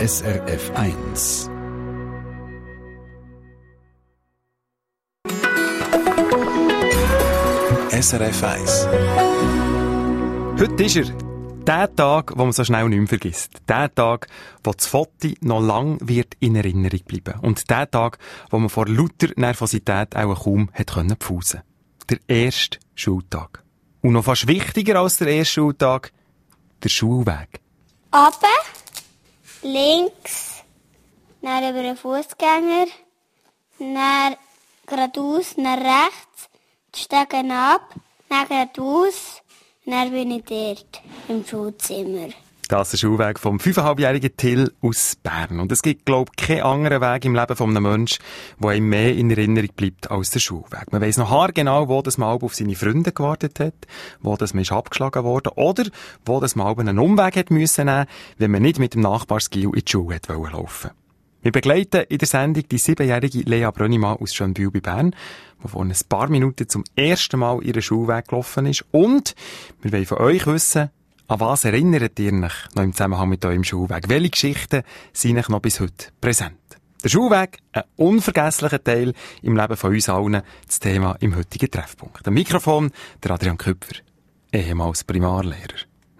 SRF 1. SRF 1. Heute ist er. Der Tag, den man so schnell nicht mehr vergisst. Der Tag, wo das Foto noch lang wird in Erinnerung bleiben. Und der Tag, wo man vor lauter Nervosität auch kaum pfusen konnte. Der erste Schultag. Und noch fast wichtiger als der erste Schultag, der Schulweg. Runter, links, dann über den Fußgänger, dann geradeaus, dann rechts, die Stegen ab, dann geradeaus, dann bin ich dort im Schulzimmer. Das ist der Schulweg vom 5,5-jährigen Till aus Bern. Und es gibt, glaube ich, keinen anderen Weg im Leben eines Menschen, der einem mehr in Erinnerung bleibt als der Schulweg. Man weiss noch haargenau, wo das mal auf seine Freunde gewartet hat, wo das man ist abgeschlagen worden oder wo das mal einen Umweg hat müssen nehmen, wenn man nicht mit dem Nachbarsgil in die Schule hat laufen. Wir begleiten in der Sendung die 7-jährige Lea Brönnimann aus Schönbühl bei Bern, die vor ein paar Minuten zum ersten Mal ihren Schulweg gelaufen ist. Und wir wollen von euch wissen, an was erinnert ihr euch noch im Zusammenhang mit eurem Schulweg? Welche Geschichten sind euch noch bis heute präsent? Der Schulweg, ein unvergesslicher Teil im Leben von uns allen, das Thema im heutigen Treffpunkt. Am Mikrofon der Adrian Küpfer, ehemals Primarlehrer.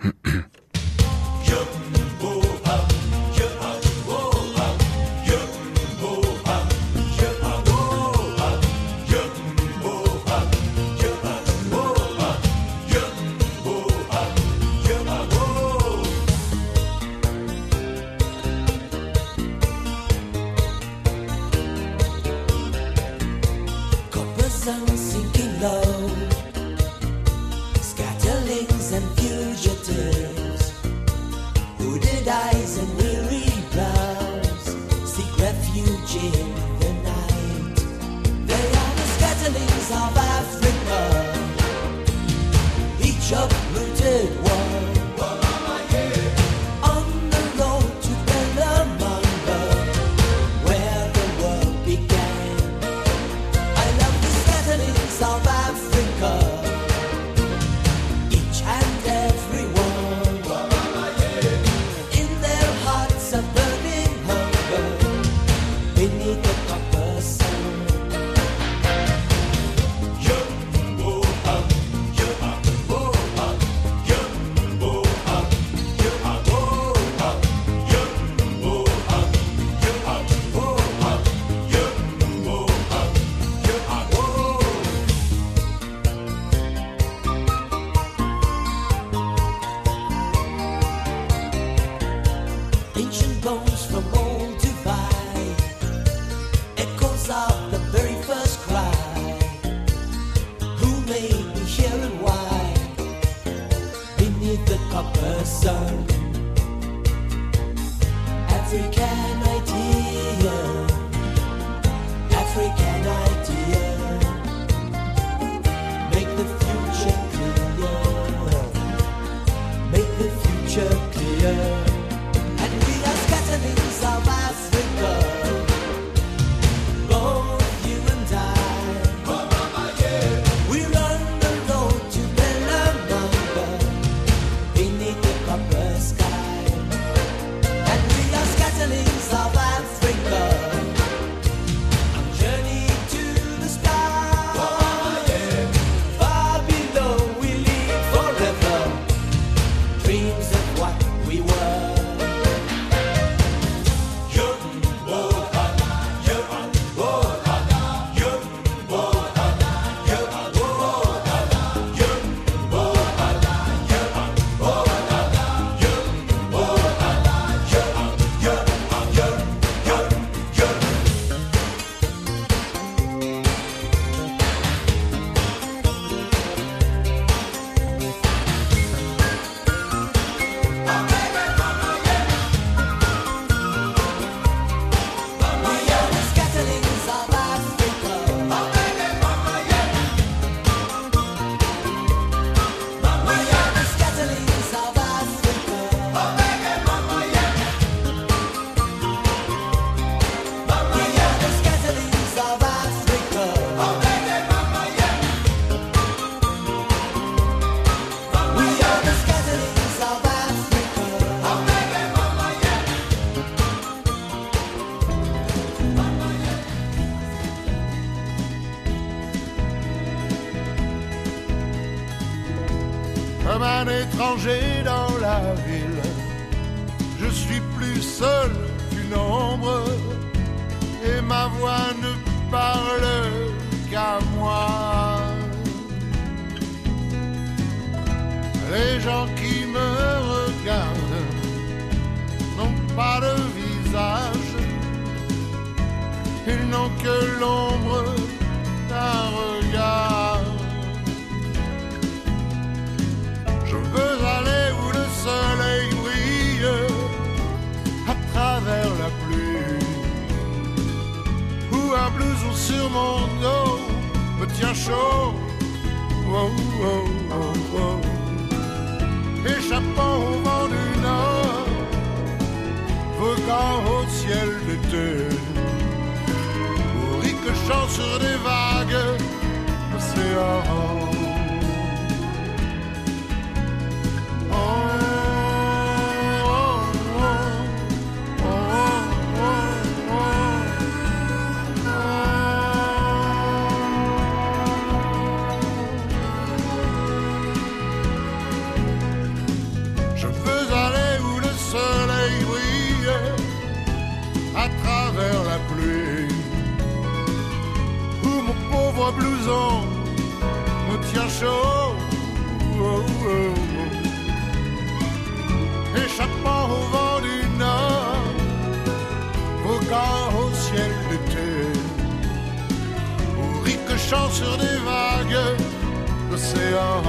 Sinking low, scatterlings and fugitives, hooded eyes and weary brows, seek refuge in the night. They are the scatterlings of Africa, each uprooted one. On the road to Bellamanga, where the world began. I love the scatterlings of Africa, each and every one. In their hearts a burning hunger, beneath the copper sun. Ancient bones from old Dubai, echoes of the very first cry. Who made me here and why? Beneath the copper sun. African idea, African idea. Make the future clear, make the future clear. Scatterlings of Africa, both you and I. We're on the road to Bellamanga, beneath the copper sky. And we are scatterlings comme un étranger dans la ville. Je suis plus seul qu'une ombre et ma voix ne parle qu'à moi. Les gens qui me regardent n'ont pas de visage, ils n'ont que l'ombre d'un regard. Je veux aller où le soleil brille à travers la pluie, où un blouson sur mon dos me tient chaud, oh, oh, oh, oh. Échappant au vent du nord, voguant au ciel d'été, ricochant sur des vagues d'océan. Blouson me tient chaud, oh, oh, oh. Échappant au vent du nord, voguant au ciel d'été, ou ricochant sur des vagues d'océan.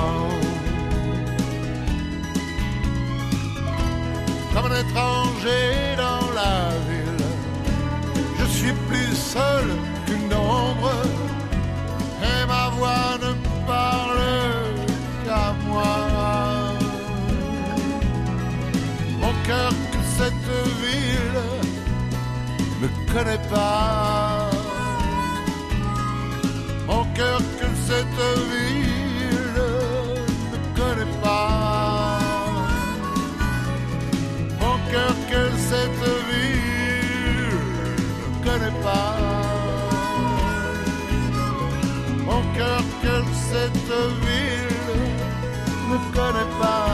Comme un étranger dans la ville, je suis plus seul qu'une ombre, et ma voix ne parle qu'à moi. Mon cœur que cette ville ne connaît pas. Mon cœur que cette ville ne connaît pas. Mon cœur que cette ville ne connaît pas. Mon cœur que cette ville ne connaît pas.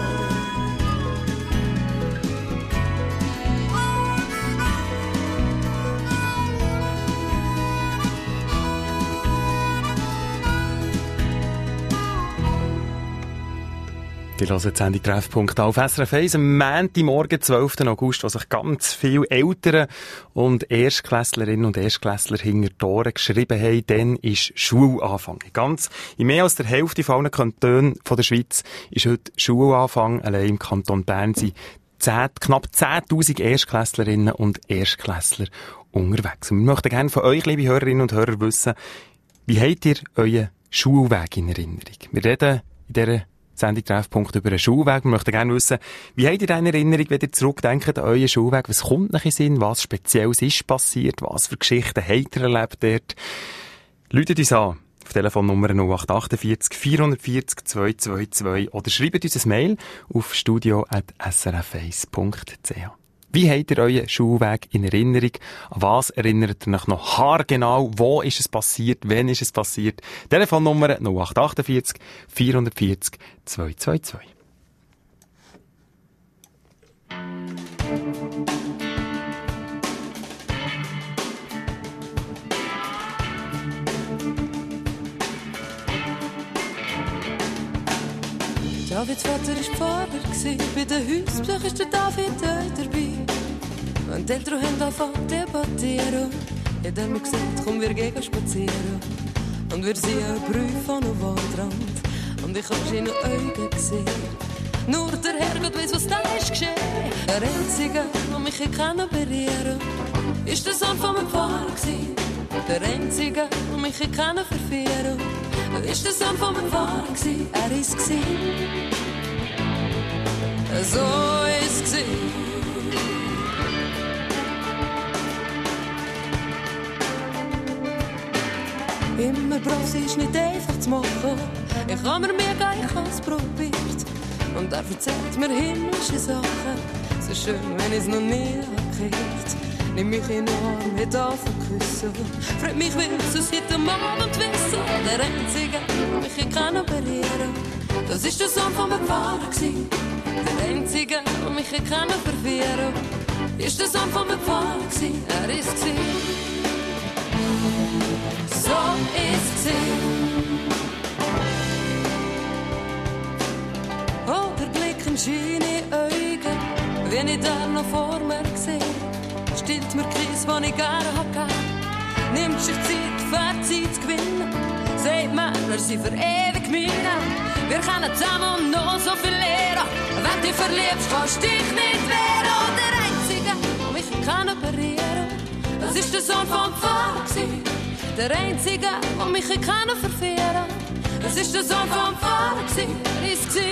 Die hören die Sendung Treffpunkt auf SRF 1 am Montagmorgen, 12. August, wo sich ganz viele Eltern und Erstklässlerinnen und Erstklässler hinter die Ohren geschrieben haben, dann ist Schulanfang. Ganz in mehr als der Hälfte von allen Kantonen von der Schweiz ist heute Schulanfang. Allein im Kanton Bern sind knapp 10.000 Erstklässlerinnen und Erstklässler unterwegs. Und wir möchten gerne von euch, liebe Hörerinnen und Hörer, wissen, wie habt ihr euren Schulweg in Erinnerung? Wir reden in dieser Sendung Treffpunkt über einen Schulweg. Wir möchten gerne wissen, wie habt ihr in Erinnerung, wenn ihr zurückdenkt an euren Schulweg? Was kommt euch in Sinn? Was Spezielles ist passiert? Was für Geschichten habt ihr erlebt dort? Läutet uns an auf Telefonnummer 0848 440 222 oder schreibt uns ein Mail auf studio@srf1.ch. Wie habt ihr euren Schulweg in Erinnerung? An was erinnert ihr euch noch haargenau? Wo ist es passiert? Wann ist es passiert? Telefonnummer 0848 440 222. Davids Vater war Pfarrer, bei den Hausbesuchen ist der David dabei. Wenn die Eltern anfangen zu debattieren, hat er mir gesagt, komm, wir gehen spazieren. Und wir sind ein Brief an den Waldrand, und ich habe seine Augen gesehen. Nur der Herrgott weiss, was da ist geschehen. Der Einzige, der mich berühren kann, ist der Sohn von meinem Pfarrer. Der Einzige, der mich verführen kann, ist der Sohn von meinem Pfarrer. Er ist es. So ist es. Immer brav, sie ist nicht einfach zu machen. Ich kann mir mega, ich hab's probiert. Und er erzählt mir himmlische Sachen. So schön, wenn ich's noch nie gehört. Nimm mich in den Arm, mit anfangen küssen. Freut mich, will so seit dem Abend wissen. Der Einzige, der mich berühren kann, Das ist der Sohn von meinem Vater gsi. Der einzige, der mich verführen konnte, ist der Sohn von meinem Vater gsi. Er ist gsi. So ist gsi. Oh, der Blick in scheine Augen, wenn ich da noch vor mir sehe, stillt mir Kreis, den ich gerne hab. Nimmt sich Zeit, Zeit zu gewinnen. Sagt Männer, sie für ewig meine. Wir können zusammen noch so viel lernen. Wenn du verliebst, kannst du dich nicht wehren. Und der Einzige, der mich kann operieren, das ist der Sohn vom Vater gsi. Der Einzige, der mich kann verführen, das ist der Sohn vom Vater gsi. Er ist gsi.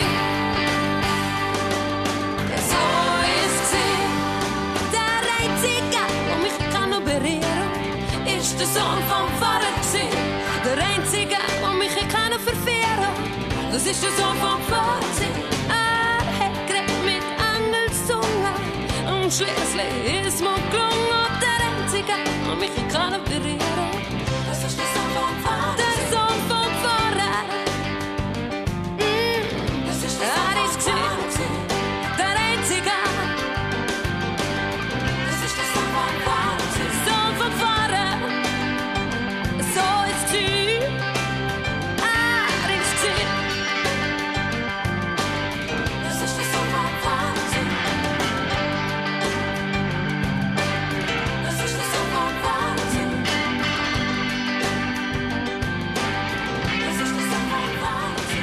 So ist gsi. Der Einzige, der mich kann operieren, ist der Sohn vom Vater gsi. Der Einzige, der mich kann verführen, das ist der Sohn vom Vater gsi. Er hat geredet mit Engelszunge und schliesslich ist mir gelungen. Und der Einzige, der mich kann operieren, das ist der Sohn vom Vater. Der Sohn vom Vater. Das ist der Sohn vom Vater. Der Einzige. Das ist der Sohn vom Vater. Sohn vom Vater. So ist sie. Ist sie. Das ist der Sohn vom Vater. Das ist der Sohn vom Vater. Das ist der Sohn vom Vater.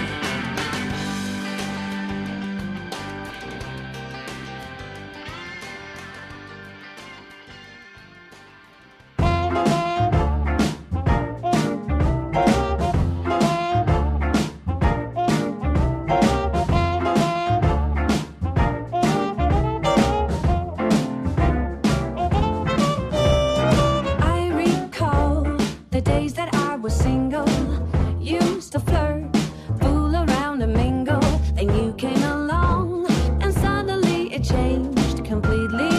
I recall the days that I was single. Used to flirt, fool around and mingle. Then you came along and suddenly it changed completely.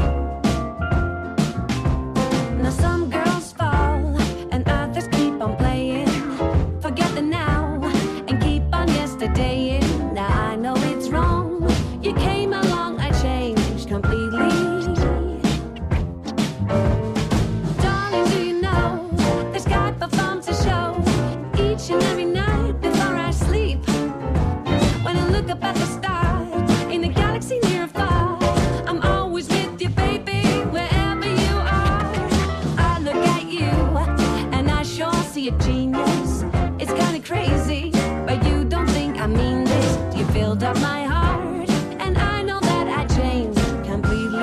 Now some girls fall and others keep on playing. Forget the now and keep on yesterdaying. Now I know it's wrong. You came along, I changed completely. Darling, do you know the sky performs a show each and every night before I sleep? When I look up at the stars in the galaxy near and far, I'm always with you, baby, wherever you are. I look at you and I sure see a genius. It's kinda crazy, but you don't think I mean this. You filled up my heart, and I know that I changed completely.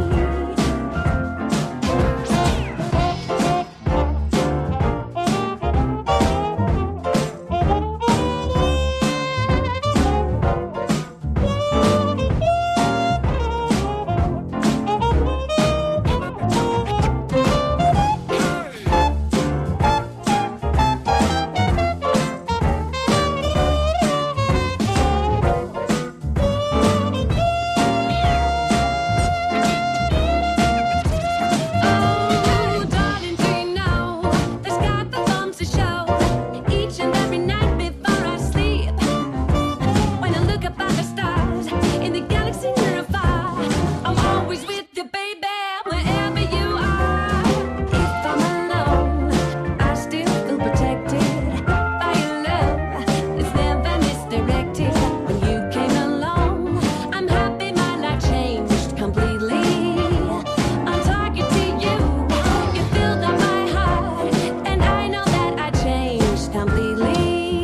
Oh, darling, do you know the sky performs a show each and every night before I sleep? When I look up at the stars in the galaxy near and far, I'm always with you, baby, wherever you are. If I'm alone, I still feel protected by your love. It's never misdirected. When you came along, I'm happy my life changed completely. I'm talking to you, you filled up my heart, and I know that I changed completely.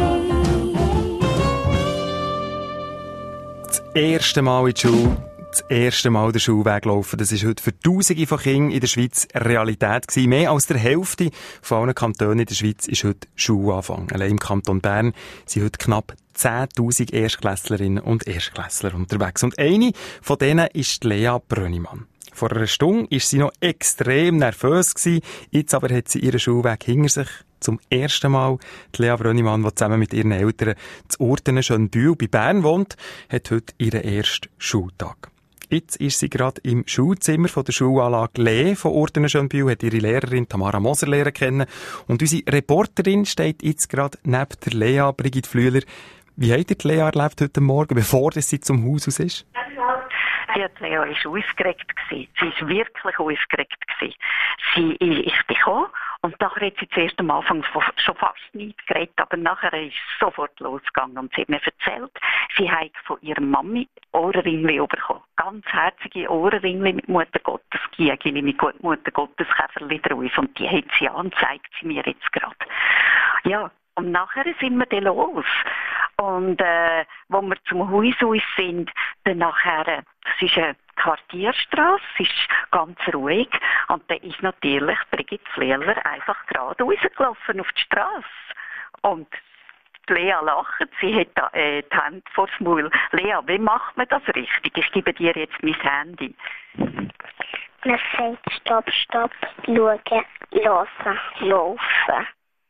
Das erste Mal in die Schule, das erste Mal den Schulweg laufen, das ist heute für Tausende von Kindern in der Schweiz Realität gewesen. Mehr als der Hälfte von allen Kantonen in der Schweiz ist heute Schulanfang. Allein im Kanton Bern sind heute knapp 10.000 Erstklässlerinnen und Erstklässler unterwegs. Und eine von denen ist Lea Brönnimann. Vor einer Stunde war sie noch extrem nervös gewesen. Jetzt aber hat sie ihren Schulweg hinter sich. Zum ersten Mal die Lea Brönnimann, die zusammen mit ihren Eltern zu Ortenen-Schönbühl bei Bern wohnt, hat heute ihren ersten Schultag. Jetzt ist sie gerade im Schulzimmer von der Schulanlage Lee von Ortenen-Schönbühl, hat ihre Lehrerin Tamara Moser lernen kennen. Und unsere Reporterin steht jetzt gerade neben der Lea, Brigitte Flüeler. Wie habt ihr die Lea erlebt heute Morgen, bevor sie zum Haus aus ist? Ja, die Lea war aufgeregt gewesen. Sie ist wirklich aufgeregt gewesen. Ich bin gekommen und nachher hat sie zuerst am Anfang schon fast nicht geredet, aber nachher ist es sofort losgegangen und sie hat mir erzählt, sie hat von ihrer Mami Ohrenringli bekommen. Ganz herzige Ohrenringli mit Mutter Gottes Giegeli, mit Mutter Gottes Käferli drauf und die hat sie an, zeigt sie mir jetzt gerade. Ja, und nachher sind wir dann los. Und wo wir zum Haus aus sind, dann nachher, das ist eine Quartierstrasse, es ist ganz ruhig. Und dann ist natürlich Brigitte Flehler einfach gerade rausgelaufen auf die Strasse. Und die Lea lacht, sie hat die Hände vor das Maul. Lea, wie macht man das richtig? Ich gebe dir jetzt mein Handy. Man sagt Stopp, Stopp, schauen, hören, laufen.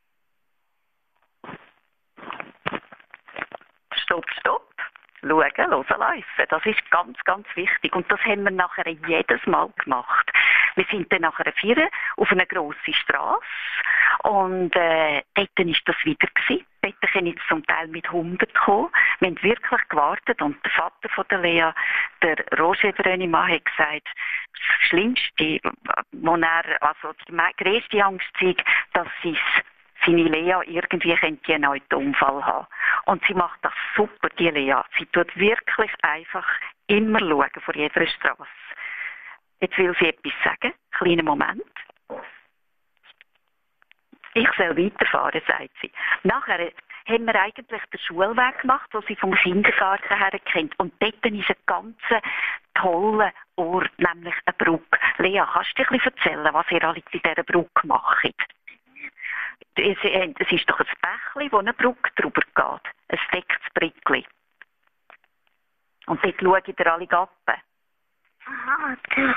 Stopp, stopp, schauen, hören, laufen. Das ist ganz, ganz wichtig. Und das haben wir nachher jedes Mal gemacht. Wir sind dann nachher 4 auf eine grosse Strasse und dort ist das wieder gewesen. Dort kann ich zum Teil mit 100 kommen. Wir haben wirklich gewartet und der Vater von der Lea, der Roger Brönnimann, hat gesagt, das Schlimmste, wo er, also die grösste Angst zeigt, dass seine Lea irgendwie könnte einen Autounfall haben. Und sie macht das super, die Lea. Sie tut wirklich einfach immer schauen vor jeder Strasse. Jetzt will sie etwas sagen. Kleiner Moment. Ich soll weiterfahren, sagt sie. Nachher haben wir eigentlich den Schulweg gemacht, den sie vom Kindergarten her kennt. Und dort ist ein ganz toller Ort, nämlich eine Brücke. Lea, kannst du dir ein bisschen erzählen, was ihr alle in dieser Brücke macht? Es ist doch ein Bächli, wo eine Brücke drüber geht. Ein decktes Brickli. Und dort schaut ihr alle Gappen. Aha, da.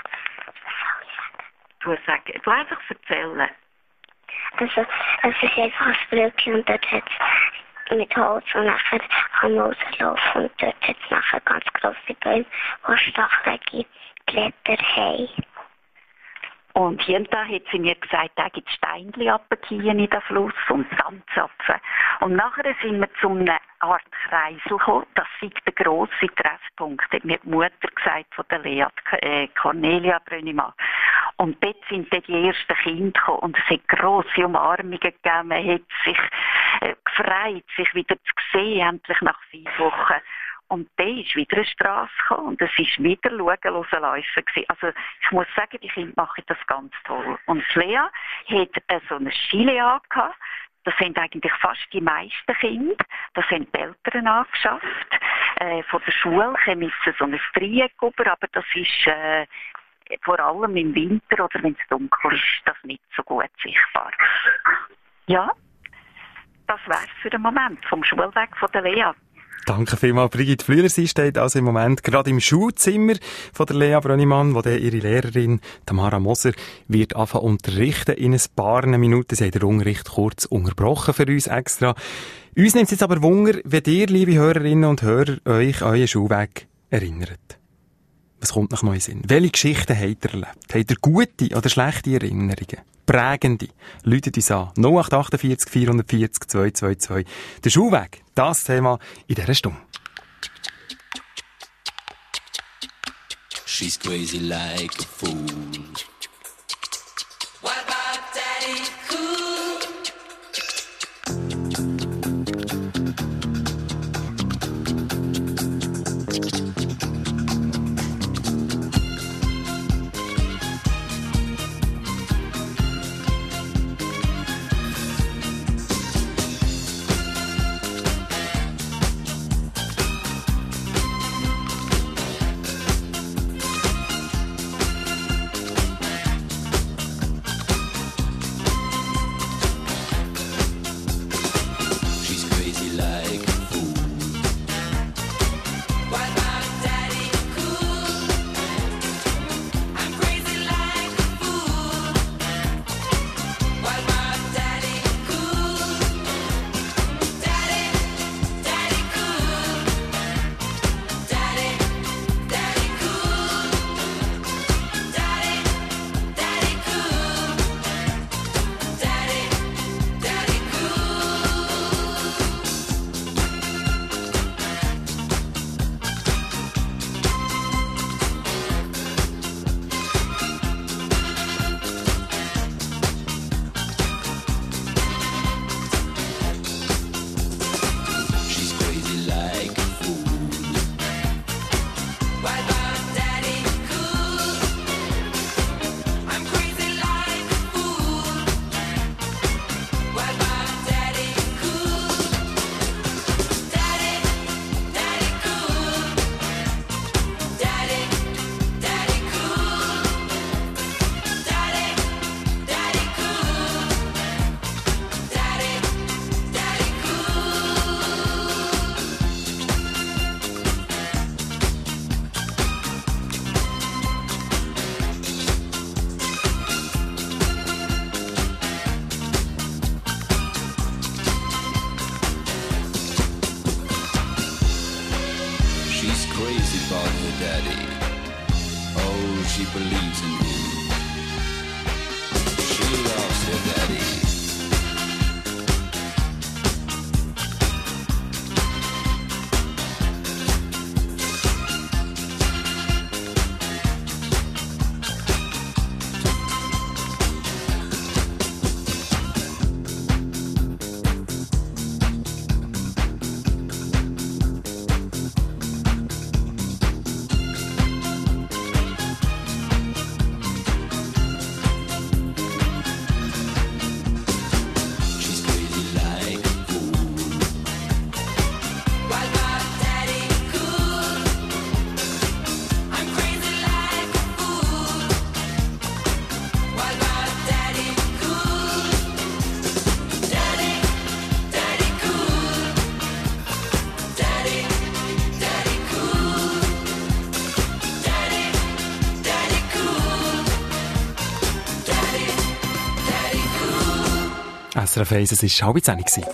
Du einfach erzählen. Also, es ist einfach ein Brückchen und dort hat es mit Holz und nachher kann man rauslaufen und dort hat es nachher ganz grosse Bäume, wo stachelige Blätter haben. Und jeden Tag hat sie mir gesagt, da gibt es Steinchen in den Fluss und Sandzapfen. Und nachher sind wir zu einer Art Kreisel gekommen. Das ist der grosse Treffpunkt, hat mir die Mutter gesagt von der Lea, Cornelia Brönnimann. Und dort sind dann die ersten Kinder gekommen und es hat grosse Umarmungen gegeben. Man hat sich gefreut, sich wieder zu sehen, endlich nach 5 Wochen. Und dann ist wieder eine Strasse gekommen und es ist wieder schauen, laufen gewesen. Also ich muss sagen, die Kinder machen das ganz toll. Und Lea hat so eine Skile angehabt. Das sind eigentlich fast die meisten Kinder. Das haben die Eltern angeschafft. Von der Schule kommen so ein Dreieck über, aber das ist vor allem im Winter oder wenn es dunkel ist, das nicht so gut sichtbar. Ja, das wär's für den Moment vom Schulweg von der Lea. Danke vielmals, Brigitte Flehler. Sie steht also im Moment gerade im Schulzimmer von der Lea Brönnimann, wo dann ihre Lehrerin Tamara Moser wird anfangen unterrichten in ein paar Minuten. Sie hat den Unterricht kurz unterbrochen für uns extra. Uns nimmt es jetzt aber Wunder, wenn ihr, liebe Hörerinnen und Hörer, euch an euren Schulweg erinnert. Was kommt nach neu Sinn? Welche Geschichten habt ihr erlebt? Habt ihr gute oder schlechte Erinnerungen? Prägende? Läutet uns an. 0848 440 222. Der Schulweg, das Thema in dieser Stunde. She's crazy like a fool. What about Daddy Cool? know she believes in him. She loves her daddy. SRF 1, es war 9:30.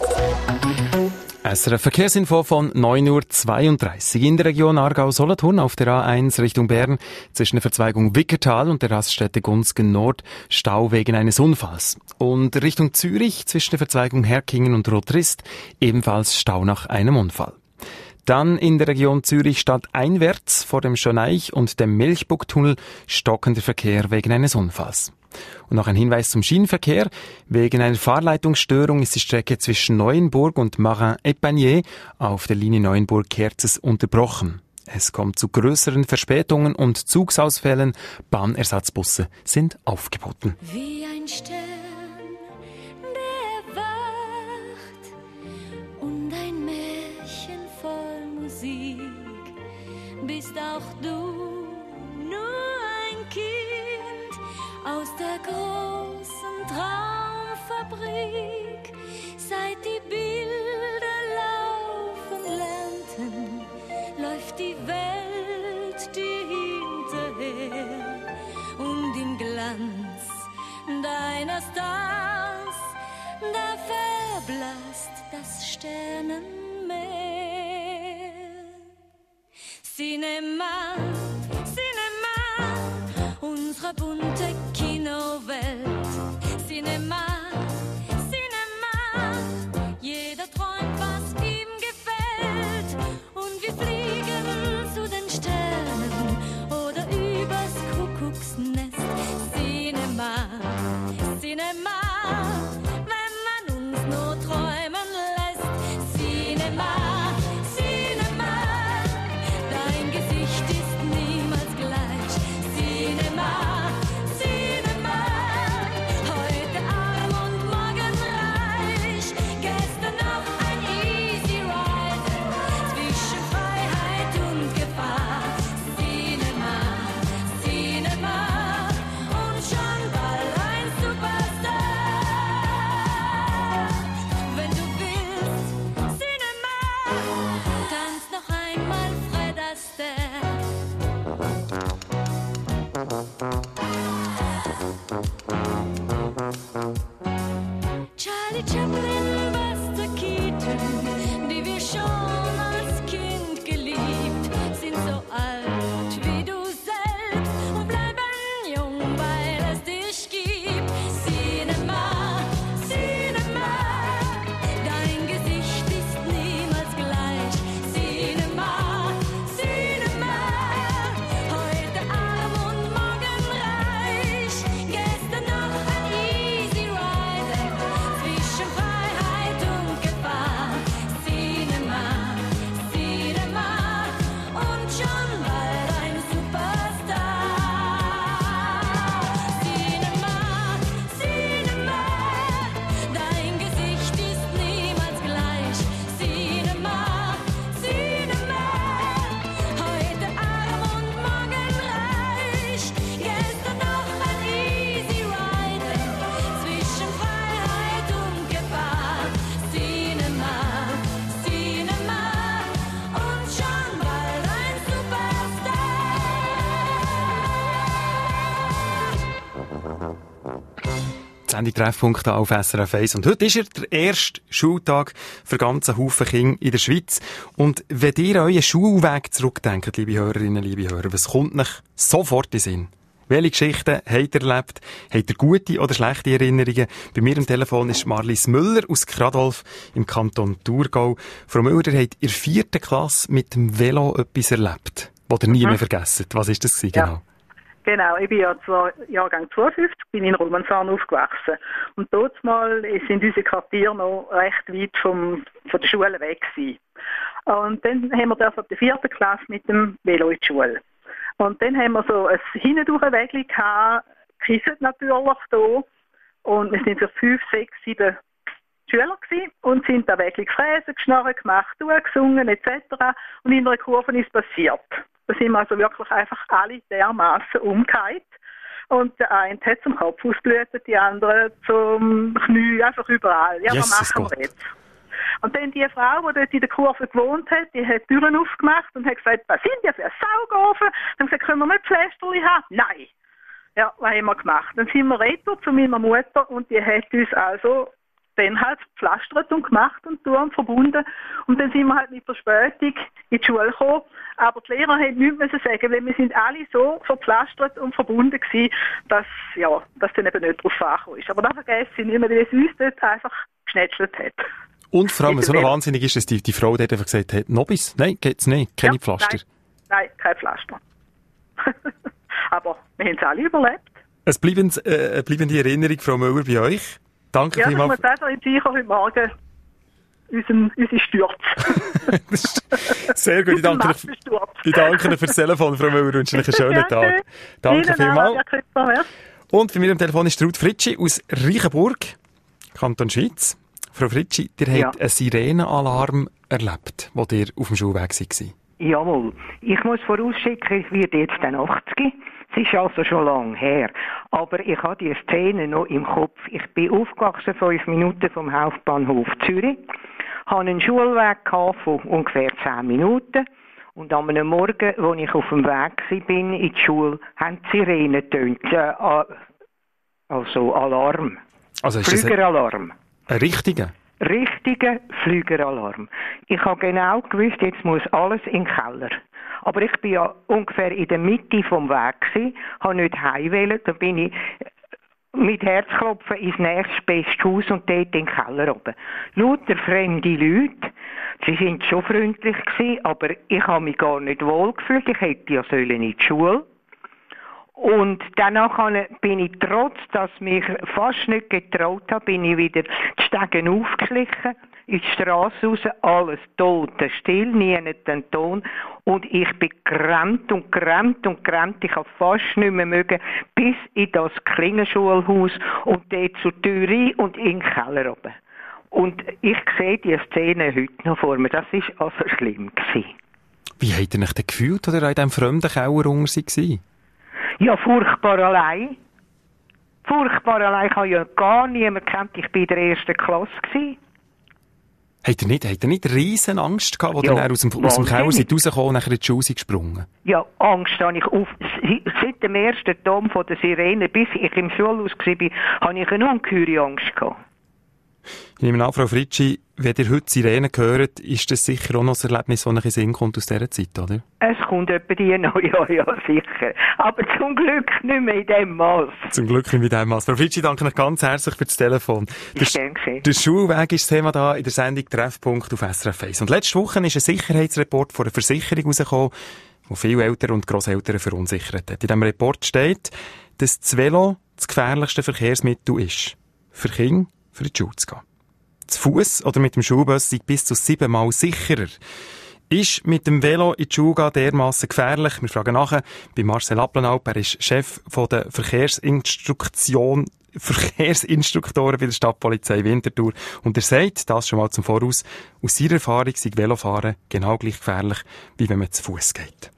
SRF Verkehrsinfo von 9:32 Uhr. In der Region Aargau-Solothurn auf der A1 Richtung Bern zwischen der Verzweigung Wickertal und der Raststätte Gunzgen Nord Stau wegen eines Unfalls. Und Richtung Zürich zwischen der Verzweigung Herkingen und Rotrist ebenfalls Stau nach einem Unfall. Dann in der Region Zürich stadteinwärts vor dem Schöneich und dem Milchbucktunnel stockender Verkehr wegen eines Unfalls. Und noch ein Hinweis zum Schienenverkehr. Wegen einer Fahrleitungsstörung ist die Strecke zwischen Neuenburg und Marin-Epagnier auf der Linie Neuenburg-Kerzes unterbrochen. Es kommt zu größeren Verspätungen und Zugsausfällen. Bahnersatzbusse sind aufgeboten. Wie ein Stern, der wacht und ein Märchen voll Musik. Bist auch du nur ein Kind aus der großen Traumfabrik. Seit die Bilder laufen lernten, läuft die Welt dir hinterher. Und im Glanz deiner Stars, da verblasst das Sternenmeer. Cinema, Cinema, unsere bunte Kinowelt. Cinema, Cinema, jeder träumt, was ihm gefällt. Und wir fliegen zu den Sternen oder übers Kuckucksnest. Cinema, Cinema, wenn man uns nur träumen lässt. Cinema, Cinema, dein Gesicht ist niemals gleich. Cinema, Cinema, heute arm und morgen reich. Gestern noch ein Easy Ride zwischen Freiheit und Gefahr. Cinema, Cinema, und schon bald ein Superstar. Wenn du willst, Cinema, tanz noch einmal Fred Astaire. Charlie Chaplin, Buster Keaton, die wir schon als Kind geliebt, sind so alt wie du selbst und bleiben jung, weil es dich gibt. Cinema, Cinema, dein Gesicht ist niemals gleich. Cinema, Cinema, heute arm und morgen reich. Gestern noch ein Easy Rider zwischen Freiheit und Gefahr. Cinema, Cinema, und schon bald ein Superstar. Cinema, Cinema, dein Gesicht ist niemals gleich. Cinema, Cinema, heute arm und morgen reich. Gestern noch ein Easy Rider zwischen Freiheit und Gefahr. Cinema, Cinema, und schon bald ein Superstar. Die Sendung Treffpunkt hier auf SRF 1. Und heute ist der erste Schultag für ganzen Haufen Kinder in der Schweiz. Und wenn ihr euren Schulweg zurückdenkt, liebe Hörerinnen, liebe Hörer, was kommt euch sofort in den Sinn? Welche Geschichten habt ihr erlebt? Habt ihr gute oder schlechte Erinnerungen? Bei mir am Telefon ist Marlies Müller aus Kradolf im Kanton Thurgau. Frau Müller, habt ihr in der 4. Klasse mit dem Velo etwas erlebt, was ihr nie mehr vergessen? Was ist das genau? Genau, ich bin ja Jahrgang 52, bin in Romanshorn aufgewachsen. Und dort mal sind unsere Quartiere noch recht weit von der Schule weg gewesen. Und dann haben wir ab der 4. Klasse mit dem Velo in die Schule. Und dann haben wir so ein Hindurch-Wägli gehabt, gekisset natürlich da. Und wir sind so 5, 6, 7 Schüler gewesen und sind da Wägli gefräsen, geschnarrt, gemacht, gesungen etc. Und in einer Kurve ist passiert. Da sind wir also wirklich einfach alle dermaßen umgekehrt. Und der eine hat zum Kopf ausgeblutet, die andere zum Knie, einfach überall. Ja, was machen wir jetzt? Und dann die Frau, die dort in der Kurve gewohnt hat, die hat die Türen aufgemacht und hat gesagt, was sind die für ein Saugofen? Dann haben wir gesagt, können wir nicht Pflästerli haben? Nein. Ja, was haben wir gemacht? Dann sind wir retour zu meiner Mutter und die hat uns also dann halt gepflastert und gemacht und verbunden. Und dann sind wir halt mit Verspätung in die Schule gekommen. Aber die Lehrer haben nichts müssen sagen, weil wir sind alle so verpflastert und verbunden gewesen, dass dann eben nicht drauf angekommen ist. Aber das vergesse ich nicht mehr, weil es uns dort einfach geschnetzelt hat. Und vor allem, so noch wahnsinnig ist, dass die Frau dort einfach gesagt hat, Nobis, nein, geht's nicht, keine Pflaster. Nein, kein Pflaster. Aber wir haben es alle überlebt. Es bleibende Erinnerung, Frau Müller, bei euch. Danke vielmals. Ja, ich muss sagen, ich heute Morgen unsere Stürze. Sehr gut, ich danke Ihnen für das Telefon, Frau Müller, wünsche Ihnen einen schönen Tag. Danke vielmals. Und bei mir am Telefon ist Ruth Fritschi aus Reichenburg, Kanton Schwyz. Frau Fritschi, ihr habt einen Sirenenalarm erlebt, als ihr auf dem Schulweg war. Jawohl. Ich muss vorausschicken, ich werde jetzt dann 80. Es ist also schon lange her. Aber ich habe die Szene noch im Kopf. Ich bin aufgewachsen 5 Minuten vom Hauptbahnhof Zürich, hatte einen Schulweg von ungefähr 10 Minuten. Und an einem Morgen, als ich auf dem Weg war in die Schule, haben die Sirenen getönt. Also Alarm. Also ist Flügeralarm. Ein richtiger Flügeralarm. Ich habe genau gewusst, jetzt muss alles in den Keller. Aber ich bin ja ungefähr in der Mitte vom Weg gewesen, habe nicht heim wollen, dann bin ich mit Herzklopfen ins nächste beste Haus und dort in den Keller oben. Lauter fremde Leute, sie sind schon freundlich gewesen, aber ich habe mich gar nicht wohl gefühlt, ich hätte ja sollen in die Schule. Und danach bin ich, trotz dass ich mich fast nicht getraut habe, bin ich wieder die Stegen aufgeschlichen, in die Straße raus, alles totenstill, nie einen Ton. Und ich bin gerannt und gerannt und gerannt. Ich habe fast nicht mehr mögen, bis in das Klingenschulhaus und dort zur Tür rein und in den Keller oben. Und ich sehe die Szene heute noch vor mir. Das war also schlimm gewesen. Wie habt ihr euch denn gefühlt, oder in diesem fremden Keller unter war? Ja, furchtbar allein. Furchtbar allein. Ich habe ja gar niemanden gekannt. Ich war in der 1. Klasse gewesen. Habt ihr nicht riesen Angst gehabt, als ihr dann aus dem Keller seid rausgekommen und nachher in die Schule seid gesprungen? Ja, Angst habe ich seit dem ersten Ton von der Sirene, bis ich im Schulhaus war, habe ich eine ungeheure Angst gehabt. Ich nehme an, Frau Fritschi, wenn ihr heute Sirenen hört, ist das sicher auch noch ein Erlebnis, das euch in den Sinn kommt aus dieser Zeit, oder? Es kommt etwa die noch, ja, sicher. Aber zum Glück nicht mehr in dem Maß. Zum Glück nicht mehr in dem Maß. Frau Fritschi, danke euch ganz herzlich für das Telefon. Der Schulweg ist das Thema da in der Sendung Treffpunkt auf SRF 1. Und letzte Woche ist ein Sicherheitsreport von einer Versicherung rausgekommen, der viele Eltern und Grosseltern verunsichert hat. In diesem Report steht, dass das Velo das gefährlichste Verkehrsmittel ist. Für Kinder, für die Schule zu gehen. Zu Fuss oder mit dem Schulbus sind bis zu 7-mal sicherer. Ist mit dem Velo in die Schule gehen dermassen gefährlich? Wir fragen nachher bei Marcel Applenalp. Er ist Chef von der Verkehrsinstruktoren bei der Stadtpolizei Winterthur. Und er sagt, das schon mal zum Voraus, aus seiner Erfahrung sei Velofahren genau gleich gefährlich, wie wenn man zu Fuss geht.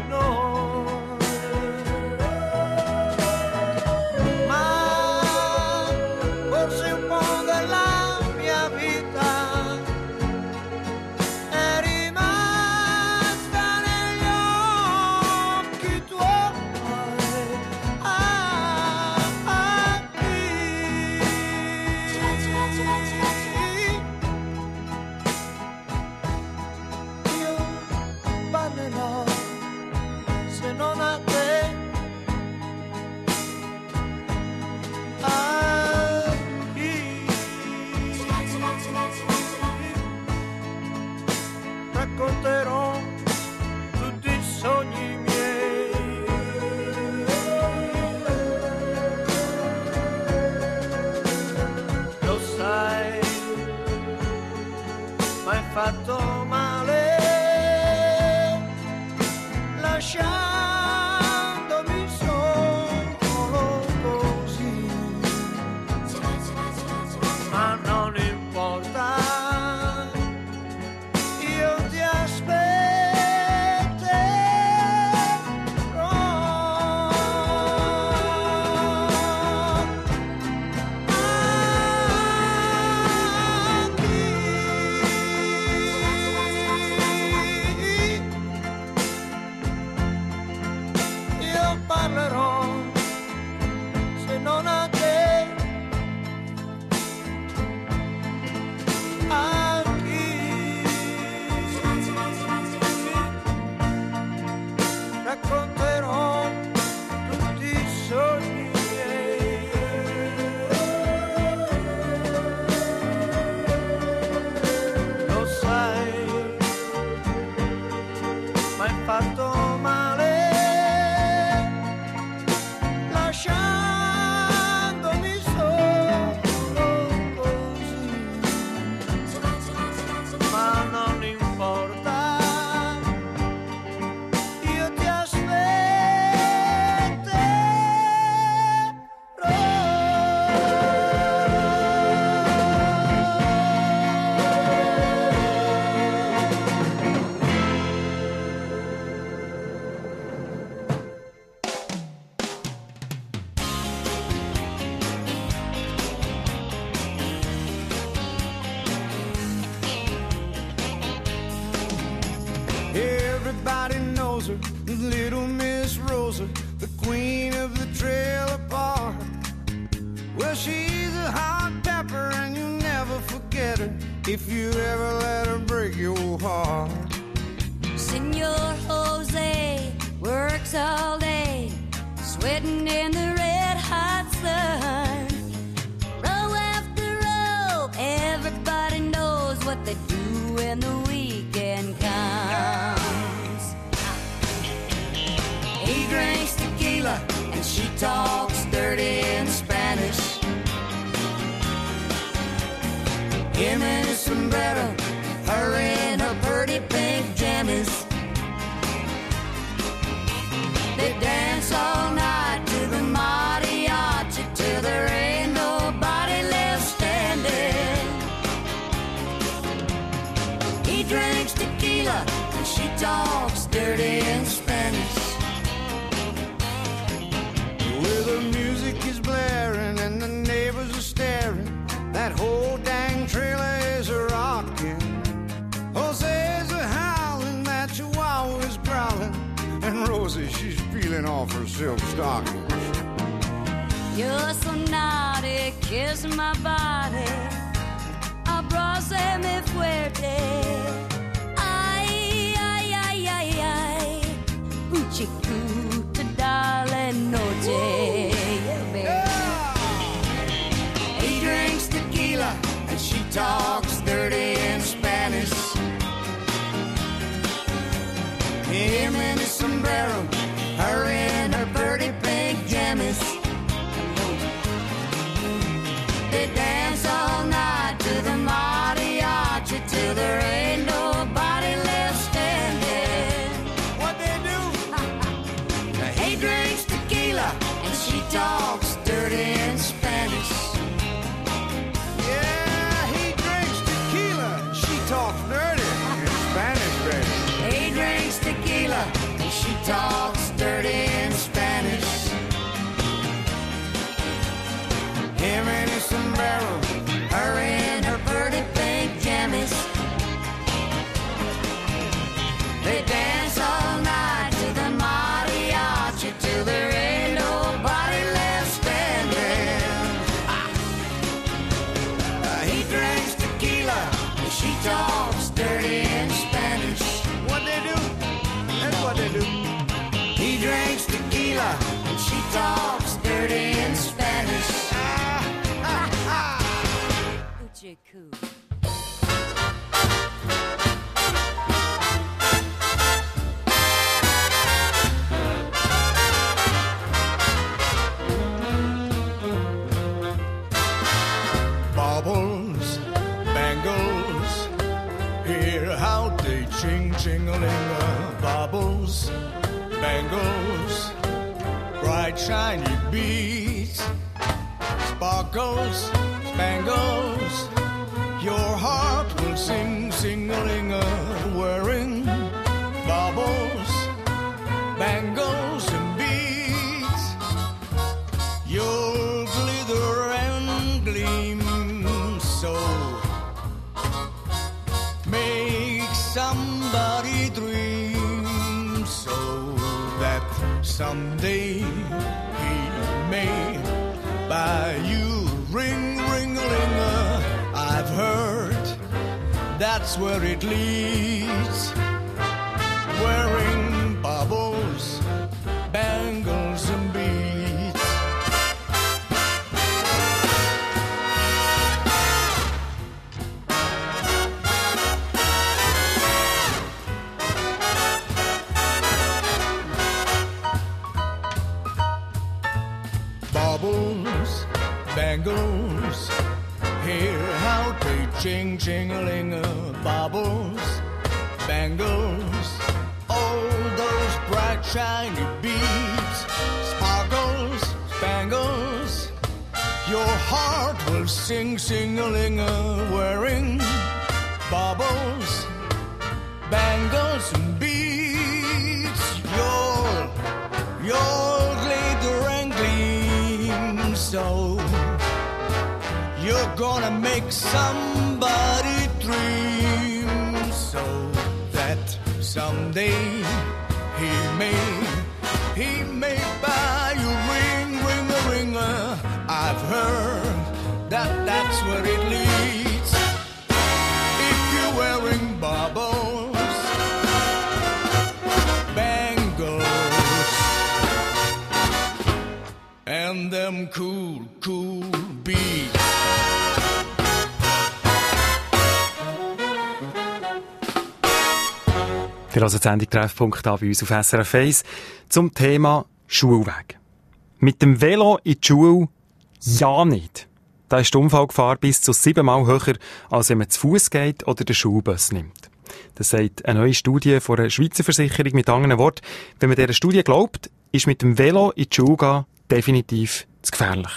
no. Ma forse un po' della mia vita è rimasta negli occhi tuoi. Io parlerò se non a te, a chi racconterò tutti i sogni miei. Lo sai, m'hai fatto male lasciandomi solo così, ma non importa, io ti io parlerò se non a te, a chi racconterò tutti i sogni miei. Lo sai, m'hai fatto male lasciandomi solo così, ma non importa, io ti Everybody knows her, Little Miss Rosa, the queen of the trailer park. Well, she's a hot pepper and you'll never forget her if you ever let her break your heart. Senor Jose works all day, sweating in the red hot sun. Row after row, everybody knows what they do when the weekend comes. He drinks tequila and she talks dirty in Spanish. Him in his sombrero, her in her pretty pink jammies. They dance all night to the mariachi till there ain't nobody left standing. He drinks tequila and she talks dirty in Spanish. Where the music is blaring and the neighbors are staring, that whole dang trailer is rocking. Jose's a howling, that chihuahua's growling, and Rosie, she's peeling off her silk stockings. You're so naughty, kiss my body, abrázame fuerte. Ay, ay, ay, ay, ay, un chiquito dale noche. He drinks tequila and she talks dirty in Spanish. Him in his sombrero, her in her pretty pink jammies. They dance all night to the mariachi till there ain't nobody left standing. What they do? He drinks tequila and she talks dirty in Spanish. Hoochie coo. Baubles, bangles, hear how they ching-ching-a-ling-a. Baubles, bangles, bright shiny beads, sparkles, spangles, your heart will sing, sing-a-ling-a. Wearing baubles, bangles and beads, you'll glitter and gleam. So make somebody dream so that someday he may buy you ring, ring-a-ling-a. I've heard that's where it leads. Wearing baubles, bangles and beads. Baubles, bangles, hear how they ching-ching-a-ling-a. Baubles, bangles, all those bright shiny beads, sparkles, spangles, your heart will sing, sing-a-ling-a. Wearing baubles, bangles and beads, you'll glitter and gleam so you're gonna make somebody dream so that someday he may buy you ring, ring-a-ring-a. I've heard that's where it leads. If you're wearing baubles, bangles, and them cool, cool beats. Ihr hört die Sendung Treffpunkt an bei uns auf SRF 1 zum Thema Schulweg. Mit dem Velo in die Schule ja nicht. Da ist die Unfallgefahr bis zu 7-mal höher, als wenn man zu Fuß geht oder den Schulbus nimmt. Das sagt eine neue Studie von einer Schweizer Versicherung. Mit anderen Worten, wenn man dieser Studie glaubt, ist mit dem Velo in die Schule gehen definitiv zu gefährlich.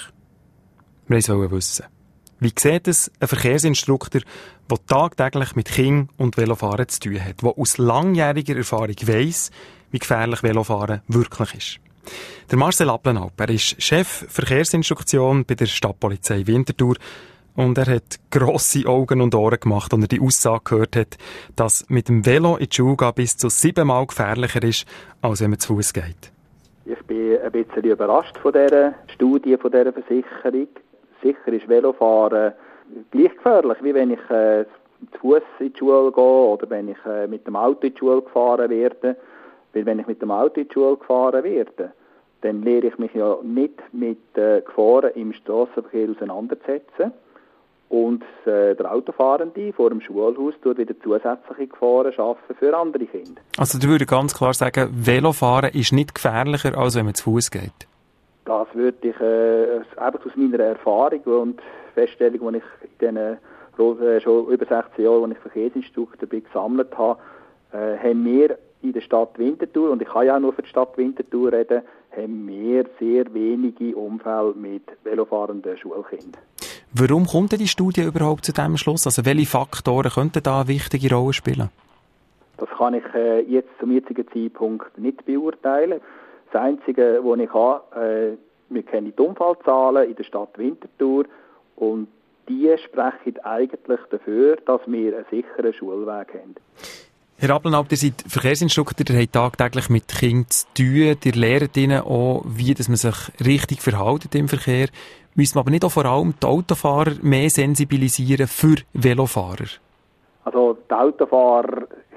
Wir wollen wissen. Wie sieht es ein Verkehrsinstruktor, der tagtäglich mit Kindern und Velofahren zu tun hat, der aus langjähriger Erfahrung weiss, wie gefährlich Velofahren wirklich ist? Der Marcel Applenalp, er ist Chef Verkehrsinstruktion bei der Stadtpolizei Winterthur und er hat grosse Augen und Ohren gemacht, als er die Aussage gehört hat, dass mit dem Velo in die Schule gehen bis zu 7-mal gefährlicher ist, als wenn man zu Fuß geht. Ich bin ein bisschen überrascht von dieser Studie, von dieser Versicherung. Sicher ist Velofahren gleich gefährlich, wie wenn ich zu Fuß in die Schule gehe oder wenn ich mit dem Auto in die Schule gefahren werde. Weil wenn ich mit dem Auto in die Schule gefahren werde, dann lehre ich mich ja nicht mit Gefahren im Strassenverkehr auseinanderzusetzen. Und der Autofahrende vor dem Schulhaus tut wieder zusätzliche Gefahren schaffen für andere Kinder. Also du würdest ganz klar sagen, Velofahren ist nicht gefährlicher, als wenn man zu Fuß geht? Das würde ich einfach aus meiner Erfahrung und Feststellung, die ich in den schon über 16 Jahren, als ich Verkehrsinstruktor bin, gesammelt habe, haben wir in der Stadt Winterthur, und ich kann ja auch nur für die Stadt Winterthur reden, haben wir sehr wenige Unfälle mit velofahrenden Schulkindern. Warum kommt denn die Studie überhaupt zu diesem Schluss? Also welche Faktoren könnten da eine wichtige Rolle spielen? Das kann ich jetzt zum jetzigen Zeitpunkt nicht beurteilen. Das Einzige, was ich habe, wir kennen die Unfallzahlen in der Stadt Winterthur und die sprechen eigentlich dafür, dass wir einen sicheren Schulweg haben. Herr Applenalp, ihr seid Verkehrsinstruktor, ihr habt tagtäglich mit Kindern zu tun, ihr lehrt ihnen auch, wie dass man sich richtig verhält im Verkehr. Müssen wir aber nicht auch vor allem die Autofahrer mehr sensibilisieren für Velofahrer? Also die Autofahrer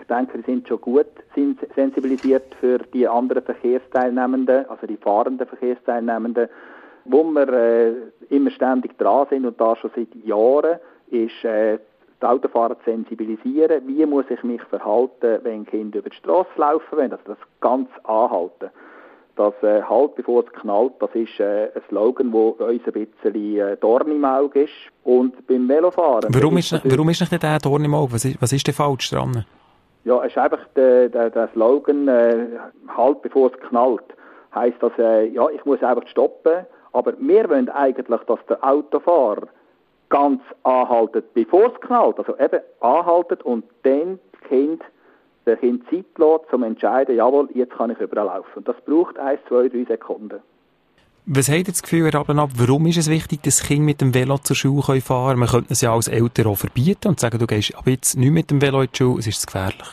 denke, wir sind schon gut sensibilisiert für die anderen Verkehrsteilnehmenden, also die fahrenden Verkehrsteilnehmenden. Wo wir immer ständig dran sind und da schon seit Jahren, ist die Autofahrer zu sensibilisieren. Wie muss ich mich verhalten, wenn Kinder über die Straße laufen wollen? Also das ganz anhalten. Das Halt, bevor es knallt, das ist ein Slogan, der uns ein bisschen Dorn im Auge ist. Und beim Velofahren... Warum ist nicht der Dorn im Auge? Was ist denn falsch dran? Ja, es ist einfach der Slogan Halt, bevor es knallt. Heisst das, ja, ich muss einfach stoppen. Aber wir wollen eigentlich, dass der Autofahrer ganz anhaltet, bevor es knallt. Also eben anhaltet und dann der Kind Zeit lässt, um zu entscheiden, jawohl, jetzt kann ich überlaufen. Und das braucht 1, 2, 3 Sekunden. Was habt ihr das Gefühl, Herr Ablenab, warum ist es wichtig, dass Kinder mit dem Velo zur Schule fahren können? Man könnte es ja als Eltern auch verbieten und sagen, du gehst ab jetzt nicht mit dem Velo in die Schule, es ist zu gefährlich.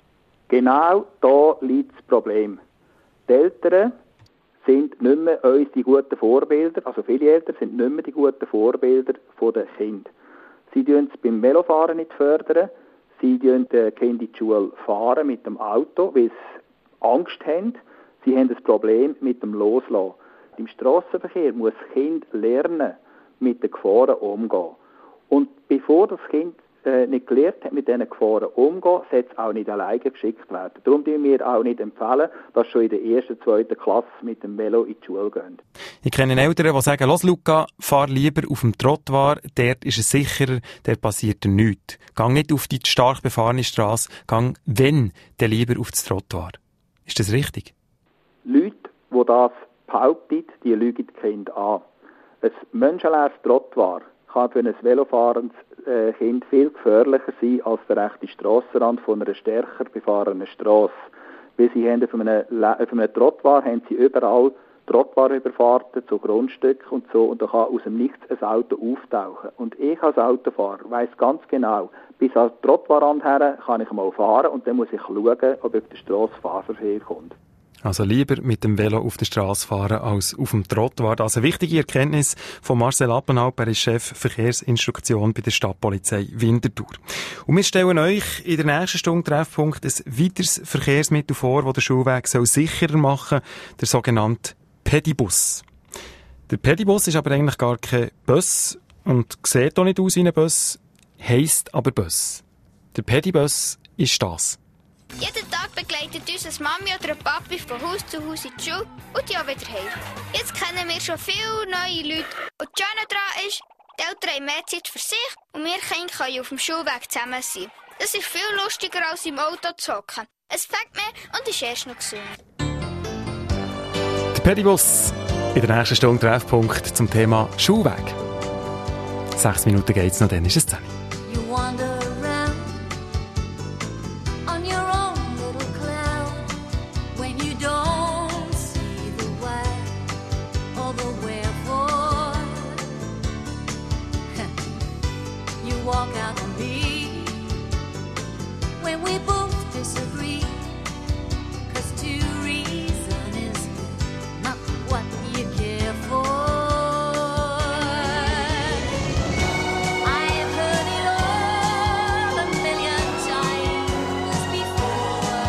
Genau da liegt das Problem. Die Eltern sind nicht mehr uns die guten Vorbilder, also viele Eltern sind nicht mehr die guten Vorbilder der Kinder. Sie fördern es beim Velofahren nicht fördern, sie fördern die Kinder in die Schule fahren mit dem Auto, weil sie Angst haben. Sie haben das Problem mit dem Loslassen. Im Strassenverkehr muss das Kind lernen, mit den Gefahren umzugehen. Und bevor das Kind nicht gelernt hat, mit diesen Gefahren umzugehen, sollte es auch nicht alleine geschickt werden. Darum empfehlen wir auch nicht, dass schon in der 1., 2. Klasse mit dem Velo in die Schule gehen. Ich kenne Eltern, die sagen, «Los Luca, fahr lieber auf dem Trottoir, dort ist es sicherer, dort passiert dir nichts. Gang nicht auf die stark befahrene Strasse, gang, wenn, dann lieber auf das Trottoir.» Ist das richtig? Leute, die das behaupten, die lügen die Kinder an. Ein menschenleeres Trottoir kann für ein velofahrendes Kind viel gefährlicher sein als der rechte Strassenrand von einer stärker befahrenen Strasse. Weil sie haben auf einem Trottoir haben sie überall Trottoirüberfahrten zu Grundstücken und so, und da kann aus dem Nichts ein Auto auftauchen. Und ich als Autofahrer weiss ganz genau, bis an den Trottoirrand her kann ich mal fahren und dann muss ich schauen, ob auf der Strasse Fahrverkehr kommt. Also lieber mit dem Velo auf der Straße fahren als auf dem Trottoir. Das ist eine wichtige Erkenntnis von Marcel Ablenab, er ist Chef Verkehrsinstruktion bei der Stadtpolizei Winterthur. Und wir stellen euch in der nächsten Stunde Treffpunkt ein weiteres Verkehrsmittel vor, das den Schulweg sicherer machen soll, der sogenannte Pedibus. Der Pedibus ist aber eigentlich gar kein Bus und sieht auch nicht aus wie ein Bus, heisst aber Bus. Der Pedibus ist das. Jeden Tag begleitet uns eine Mami oder ein Papi von Haus zu Haus in die Schule und ja wieder heim. Jetzt kennen wir schon viele neue Leute. Und das Schöne daran ist, die Eltern haben mehr Zeit für sich und wir Kinder können auf dem Schulweg zusammen sein. Das ist viel lustiger als im Auto zu hocken. Es fängt mehr und ist erst noch gesund. Der Pedibus in der nächsten Stunde Treffpunkt zum Thema Schulweg. 6 Minuten geht's noch, dann ist es 10. Walk out on me when we both disagree, 'cause to reason is not what you care for. I've heard it all a million times before.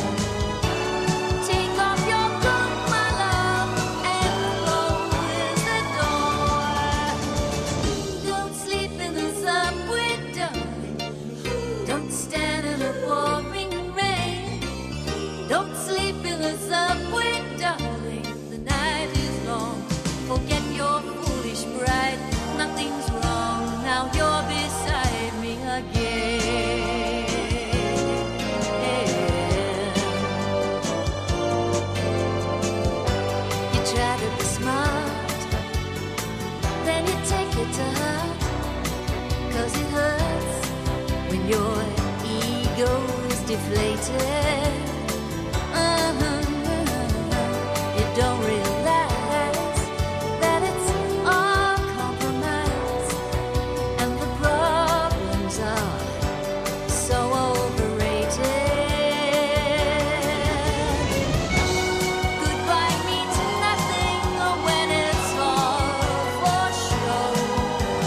Take off your coat, my love, and close the door. Don't sleep in the subway, darling. Don't stand in the pouring rain. Don't sleep in the subway, darling. The night is long. Forget your foolish pride. Nothing's wrong. Now you're beside me again. You try to be smart, then you take it to heart. 'Cause it hurts when your ego is deflated. You don't realize that it's all compromise, and the problems are so overrated. Goodbye means nothing when it's all for show.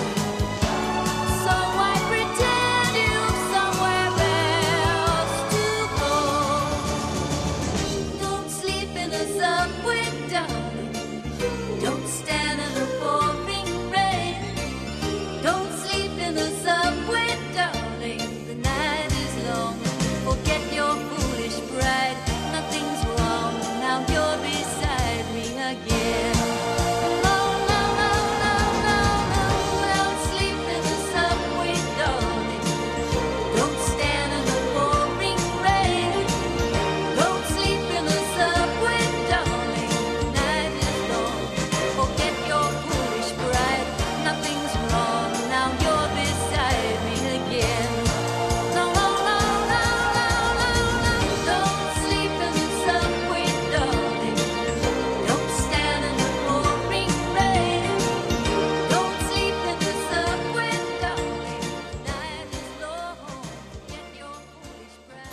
So I pretend you've somewhere else to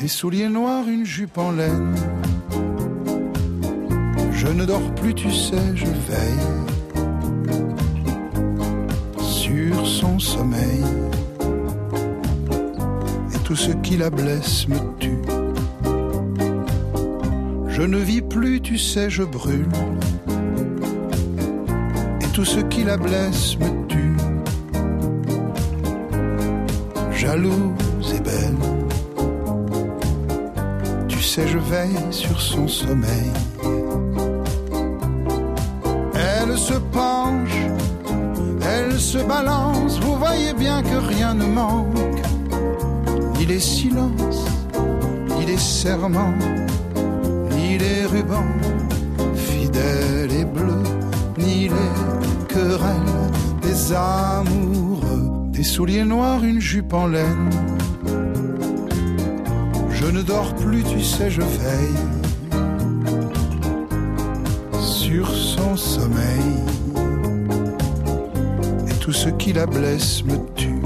des souliers noirs, une jupe en laine. Je ne dors plus, tu sais, je veille sur son sommeil. Et tout ce qui la blesse me tue. Je ne vis plus, tu sais, je brûle. Et tout ce qui la blesse me tue. Jalouse et belle, tu sais, je veille sur son sommeil. Elle se penche, elle se balance, vous voyez bien que rien ne manque. Ni les silences, ni les serments, ni les rubans fidèles et bleus, ni les querelles des amoureux. Des souliers noirs, une jupe en laine. Je ne dors plus, tu sais, je veille sur son sommeil. Et tout ce qui la blesse me tue.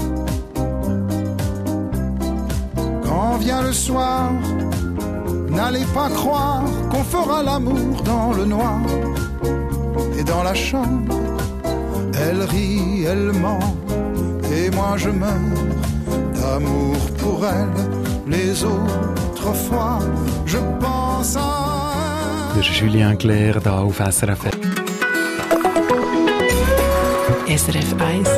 Quand vient le soir, n'allez pas croire qu'on fera l'amour dans le noir. Et dans la chambre, elle rit, elle ment. Et moi je meurs d'amour pour elle. Les autres fois, je pense à Der Julien Clerc da auf SRF. SRF 1.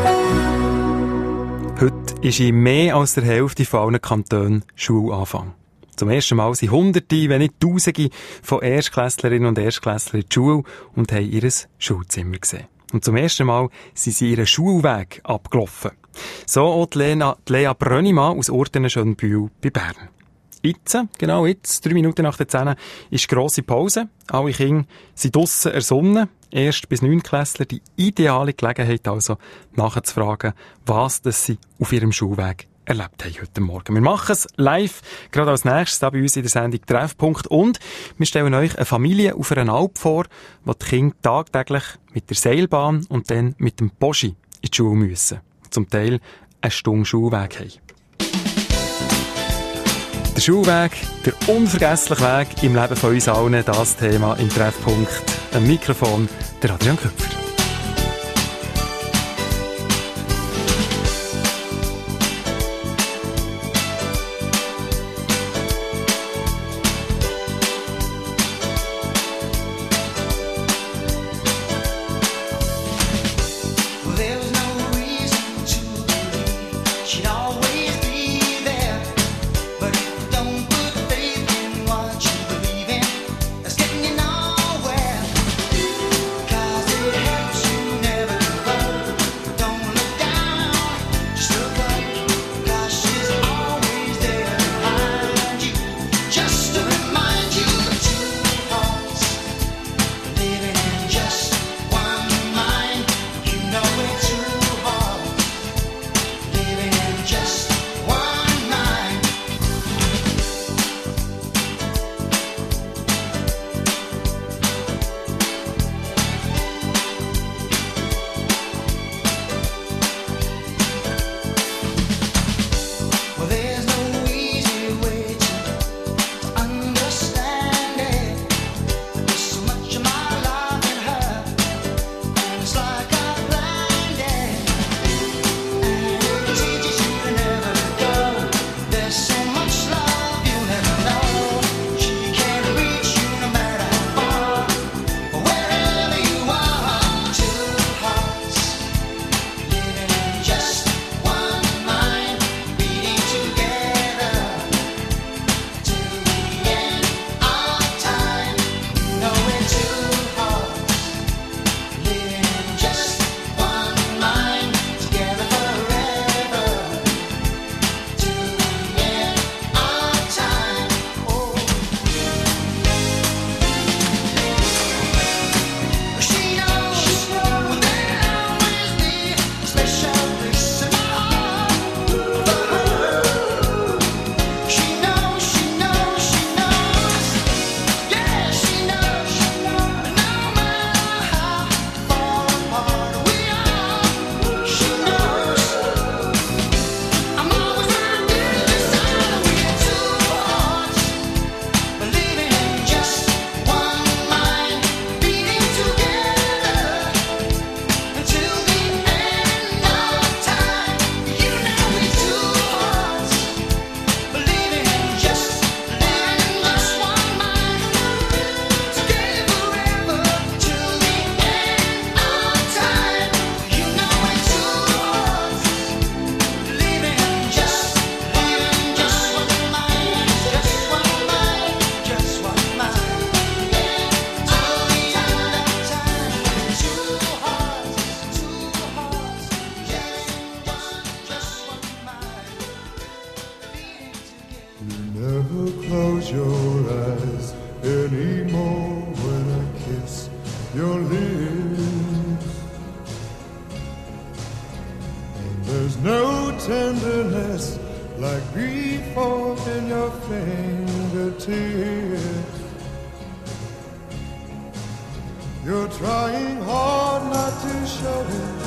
Heute ist in mehr als der Hälfte von allen Kantonen Schulanfang. Zum ersten Mal sind Hunderte, wenn nicht Tausende von Erstklässlerinnen und Erstklässlern in die Schule und haben ihr Schulzimmer gesehen. Und zum ersten Mal sind sie ihren Schulweg abgelaufen. So auch die Lea Brönnimann aus Ortenschönbühl bei Bern. Jetzt, genau jetzt, 3 Minuten nach der 10, ist grosse Pause. Alle Kinder sind draussen ersonnen. 1. bis 9. Klässler, die ideale Gelegenheit also, nachzufragen, was das sie auf ihrem Schulweg erlebt haben heute Morgen. Wir machen es live, gerade als nächstes da bei uns in der Sendung Treffpunkt. Und wir stellen euch eine Familie auf einer Alp vor, wo die Kinder tagtäglich mit der Seilbahn und dann mit dem Poschi in die Schule müssen. Zum Teil eine Stunde Schulweg haben. Der Schulweg, der unvergessliche Weg im Leben von uns allen, das Thema im Treffpunkt. Am Mikrofon der Adrian Köpfer. Cause it your lips. There's no tenderness like before in your fingertips. You're trying hard not to show it,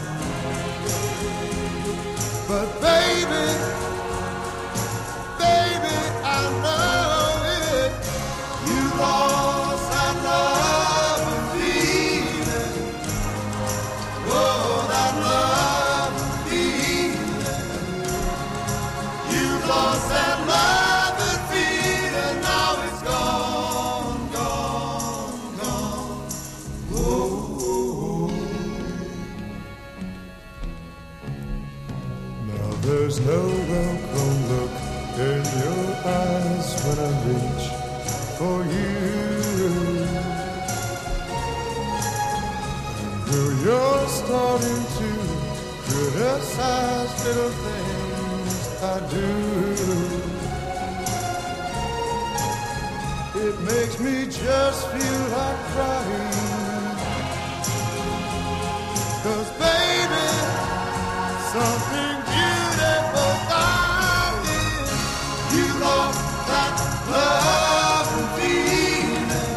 but baby, I know it. You lost that love and feeling. Oh, that love and feeling. You lost that love and feeling. Now it's gone, gone, gone. Oh. Now there's no welcome look in your eyes when I reach for you. Girl, you're starting to criticize little things I do. It makes me just feel like crying. 'Cause baby, something beautiful about it. You lost that love and feeling.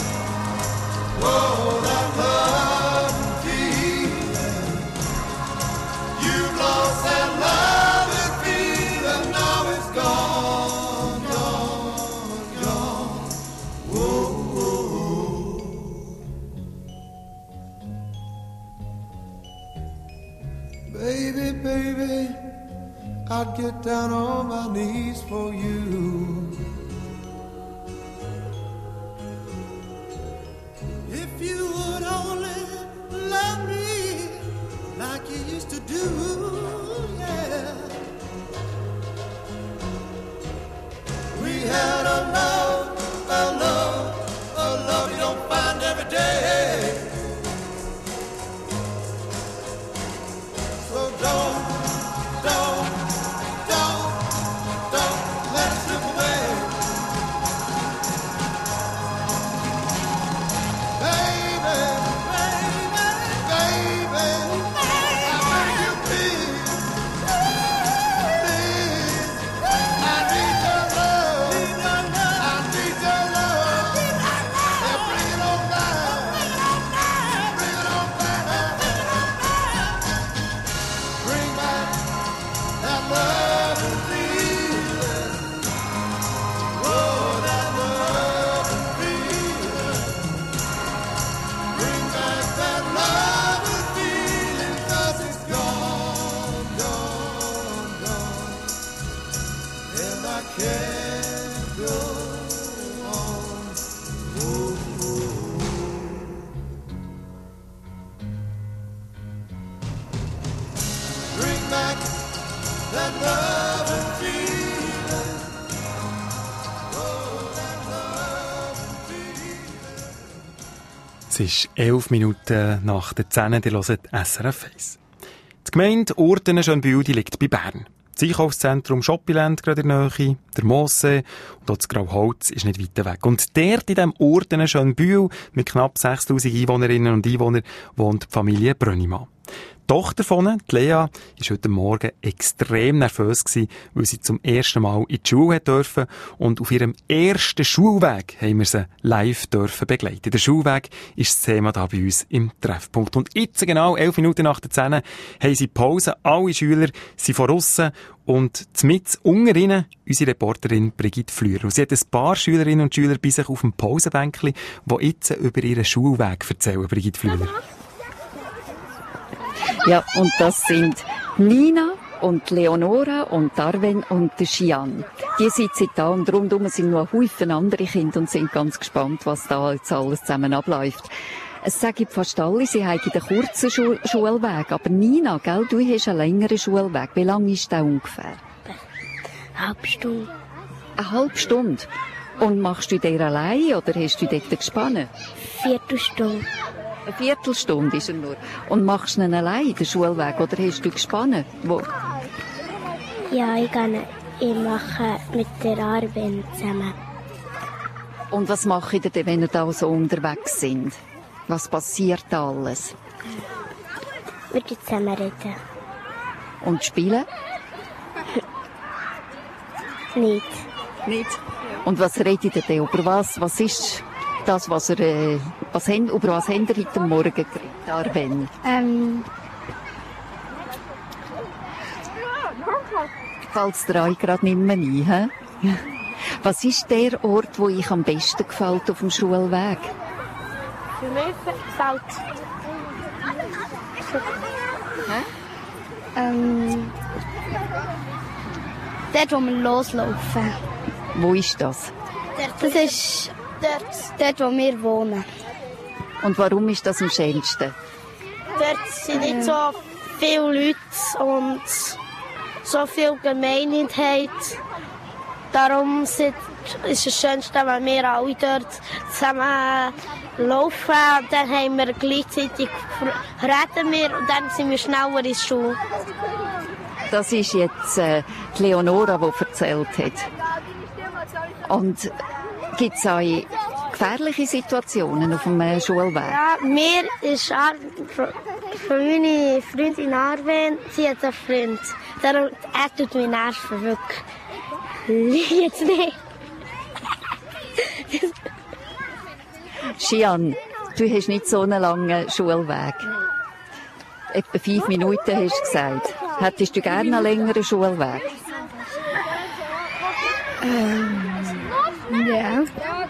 Whoa, that love and feeling. You lost that love and feeling. Now it's gone, gone, gone. Whoa, whoa. Baby, baby, I'd get down on my knees for you. If you would only love me like you used to do, yeah. We had a love you don't find every day. So don't let it slip away. Baby, I beg you please, I need your love, I need your love, yeah, bring it on back, bring it on back, bring back that love and feeling. Oh, that love and feeling. Bring back that love and feeling, 'cause it's gone, gone, gone. And I can't go on. Oh, bring back that love and feeling. Oh, that love and feeling. Es ist 11 Minuten nach der 10. Die hören SRF 1. Die Gemeinde Urtenen-Schönbühl liegt bei Bern. Das Einkaufszentrum Shoppingland gerade in der Nähe, der Moossee und auch das Grauholz ist nicht weit weg. Und dort in diesem Urtenen-Schönbühl mit knapp 6000 Einwohnerinnen und Einwohnern wohnt die Familie Brönnimann. Die Tochter von die Lea, war heute Morgen extrem nervös gewesen, weil sie zum ersten Mal in die Schule durfte. Und auf ihrem ersten Schulweg haben wir sie live dürfen begleiten. Der Schulweg ist das Thema da bei uns im Treffpunkt. Und jetzt genau 11 Minuten nach der 10 haben sie Pause. Alle Schüler sind von aussen. Und mitten unter ihnen unsere Reporterin Brigitte Flürer. Und sie hat ein paar Schülerinnen und Schüler bei sich auf dem Pausenbänkli, die jetzt über ihren Schulweg erzählen. Brigitte Flürer. Ja, und das sind Nina und Leonora und Darwin und der Shian. Die sitzen da und rundum sind noch Haufen andere Kinder und sind ganz gespannt, was da jetzt alles zusammen abläuft. Es sagen fast alle, sie haben den kurzen Schulweg. Aber Nina, gell, du hast einen längeren Schulweg. Wie lang ist der ungefähr? Eine halbe Stunde. Eine halbe Stunde? Und machst du den allein oder hast du dort gespannt? Viertelstunde. Eine Viertelstunde ist er nur. Und machst du ihn allein, den Schulweg, oder hast du gespannt? Wo? Ja, ich mache mit der Arben zusammen. Und was macht ihr denn, wenn ihr da so unterwegs sind? Was passiert da alles? Wir können zusammen reden. Und spielen? Nicht. Nicht. Und was redet ihr denn? Über was? Was ist das, über was habt ihr heute Morgen geredet, Arben? Fällt es dir euch gerade nicht mehr ein? He? Was ist der Ort, wo euch am besten gefällt auf dem Schulweg? Für mich gefällt dort, wo wir loslaufen. Wo ist das? Das ist dort, wo wir wohnen. Und warum ist das am schönsten? Dort sind nicht so viele Leute und so viel Gemeinheit. Darum ist es das Schönste, wenn wir alle dort zusammen laufen. Dann haben wir gleichzeitig reden wir und dann sind wir schneller in der Schule. Das ist jetzt die Leonora, die erzählt hat. Und gibt es auch gefährliche Situationen auf dem Schulweg? Ja, mir ist für meine Freundin Arwen, sie hat einen Freund. Darum, er tut mich nerven, wirklich. Jetzt nicht. Xian, du hast nicht so einen langen Schulweg. Etwa 5 Minuten hast du gesagt. Hättest du gerne einen längeren Schulweg? Ja.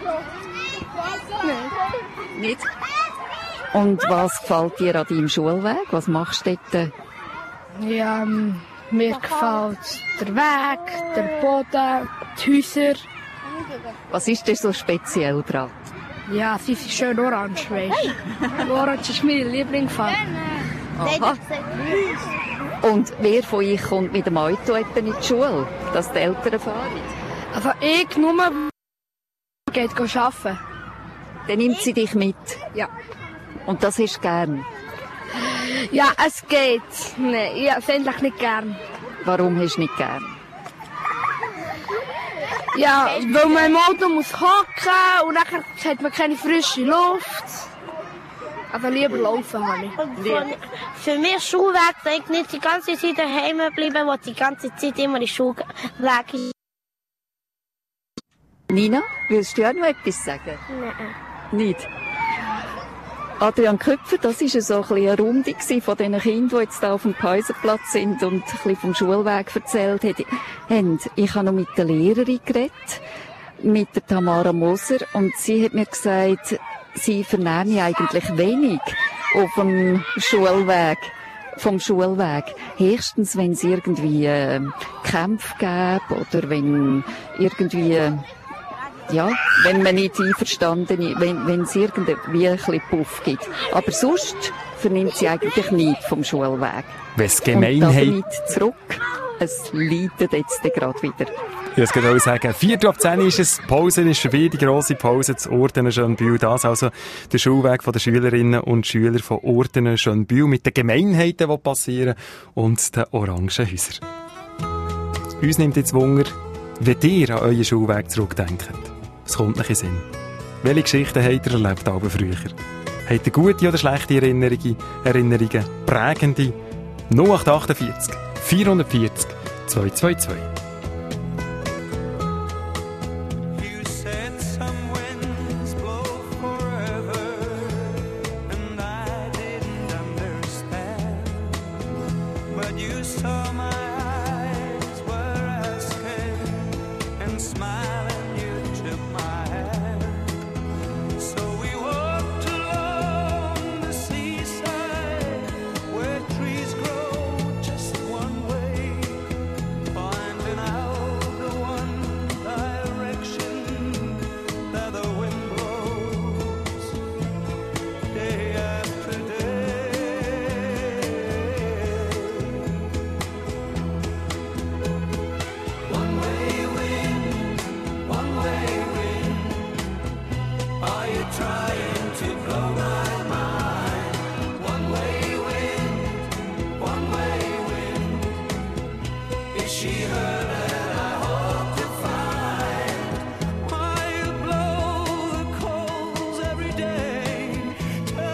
Nein. Nicht? Und was gefällt dir an deinem Schulweg? Was machst du dort? Ja, mir gefällt der Weg, der Boden, die Häuser. Was ist denn so speziell dran? Ja, sie ist schön orange, weißt du. Orange ist mein Lieblingsfarbe. Aha. Und wer von euch kommt mit dem Auto etwa in die Schule, dass die Eltern fahren? Also ich nur geht arbeiten. Dann nimmt sie dich mit? Ja. Und das ist gern? Ja, es geht. Nein, ich habe es eigentlich nicht gern. Warum hast du nicht gern? Ja, weil man im Auto muss hocken und dann hat man keine frische Luft. Also lieber laufen habe ich. Für mich Schulweg, dass ich nicht die ganze Zeit daheim bleiben, wo die ganze Zeit immer in Schulweg ist. Nina, willst du auch noch etwas sagen? Nein. Nicht? Adrian Köpfer, das war so ein bisschen eine Runde von diesen Kindern, die jetzt hier auf dem Pausenplatz sind und ein bisschen vom Schulweg erzählt haben. Ich habe noch mit der Lehrerin geredet, mit der Tamara Moser, und sie hat mir gesagt, sie vernehme eigentlich wenig auf dem Schulweg, vom Schulweg. Höchstens, wenn es irgendwie Kämpfe gäbe oder wenn irgendwie... Ja, wenn man nicht einverstanden ist, wenn es irgendwie ein bisschen Puff gibt. Aber sonst vernimmt sie eigentlich nichts vom Schulweg. Wenn es Gemeinheit... Und damit zurück, es leidet jetzt gerade wieder. Ich wollte sagen, 4:10 ist es, Pause ist schon wieder, die grosse Pause zu Ortenen-Schönbühl. Das also der Schulweg der Schülerinnen und Schüler von Ortenen-Schönbühl mit den Gemeinheiten, die passieren, und den orangen Häusern. Uns nimmt jetzt Wunder, wenn ihr an euren Schulweg zurückdenkt. Es kommt nicht in Sinn. Welche Geschichten habt ihr erlebt, aber früher? Habt ihr gute oder schlechte Erinnerungen? Prägende? 0848 440 222. Turn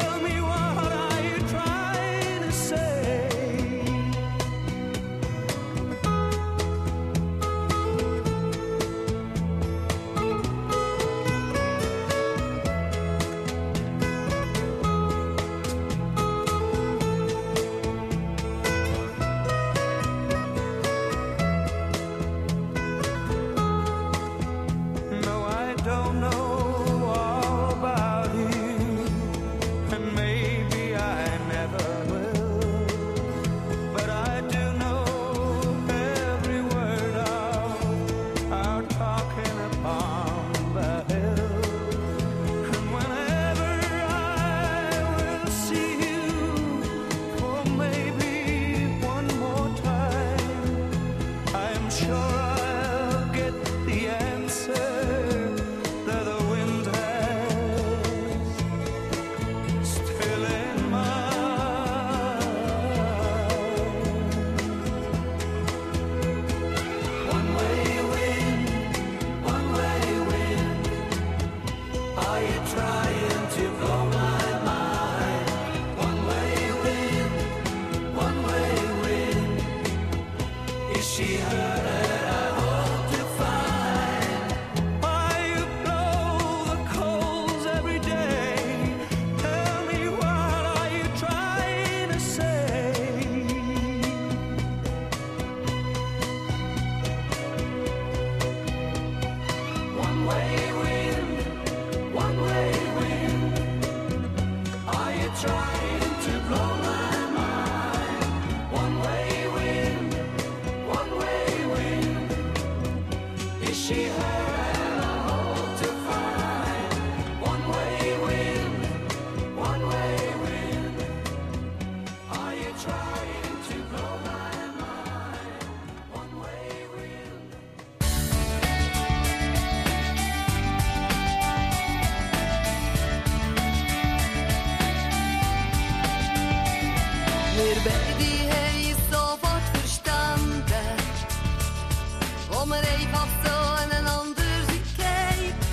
Wir beide haben es sofort verstanden, wo wir einfach so aneinander sind gefallen.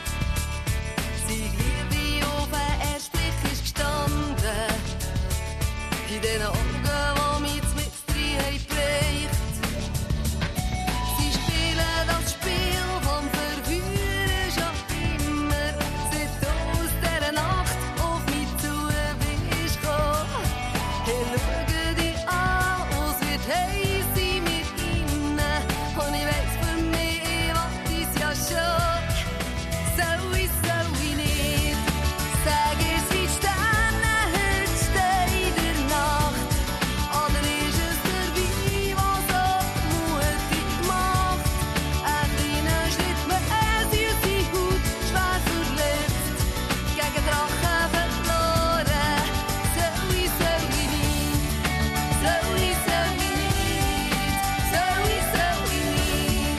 Seine Liebe auf den ersten Blick ist gestanden, in den Augen, die mich mit drin haben geprägt. Sie spielen das Spiel vom Verführen schon immer, seit du aus dieser Nacht auf mich zu bist gekommen. Hey, schau dich an, es wird heiß sein mit ihnen, und ich weiss, für mich warte ich's ja schon. Soll ich nicht? Sag es wie die Sterne heute stehen in der Nacht. Oder ist es der Wein, der so mutig macht? Ein kleiner Schritt mit süße Haut, schwer verletzt, gegen Drachen verloren. Soll ich nicht? Soll ich nicht? Soll ich nicht?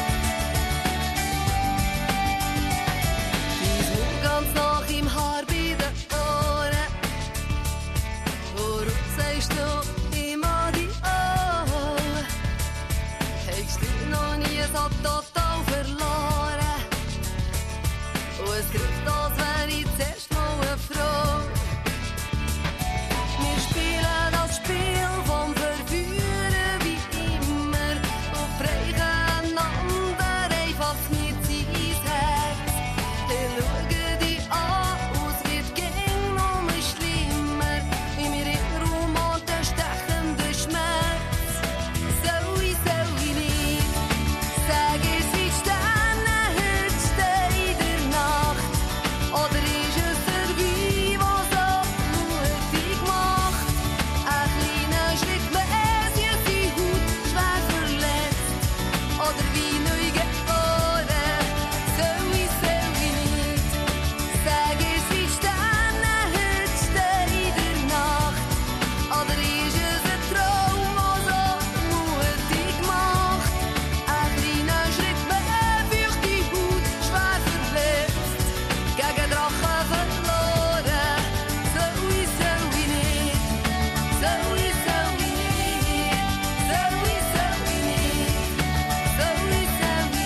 Dein Mund ganz nach im Haar bei den Ohren. Warum sagst du immer die Ohren? Hast du noch nie so total verloren? Und es grüßt, als wäre ich zuerst mal eine Frau. Wir spielen das Spiel vom Verführen wie immer und brechen einander einfach mit ins Herz. Hey, schau dich an, es wird gäng noch schlimmer, in mir immer den stechenden Schmerz. Soll ich nicht? Sag es wie die Sterne heute stehen in der Nacht. Oder ist es der Wein, der so mutig macht? Ein kleiner Schritt mehr, süße Haut, schwer verletzt. Oder wie neu geboren. Soll ich nicht? Sag es wie die Sterne heute stehen in der Nacht. Oder ist es ein Traum, der so mutig macht? Ein kleiner Schritt mehr, feuchte Haut, schwer verletzt, gegen Drachen verloren. Soll ich nicht? Soll ich nicht? Soll ich nicht? Soll ich nicht? Soll ich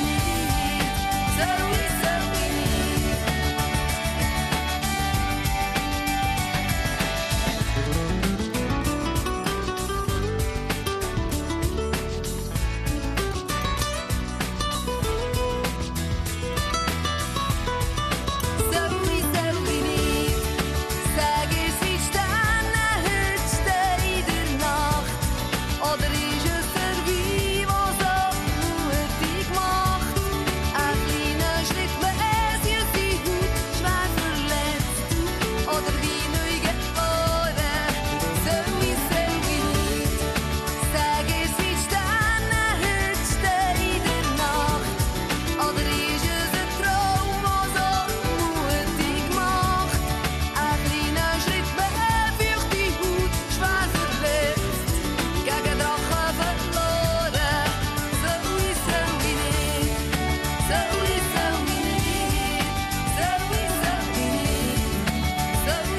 nicht? Sag es wie die Sterne heute stehen in der Nacht. Oder ist es der Wein, der so mutig macht? Ein kleiner Schritt mehr, süße Haut, schwer verletzt. Oder wie neu geboren. Soll ich nicht? Sag es wie die Sterne heute stehen in der Nacht. Oder ist es ein Traum, der so mutig macht? Ein kleiner Schritt mehr, feuchte Haut, schwer verletzt, gegen Drachen verloren. Soll ich nicht? Soll ich nicht? Soll ich nicht? Soll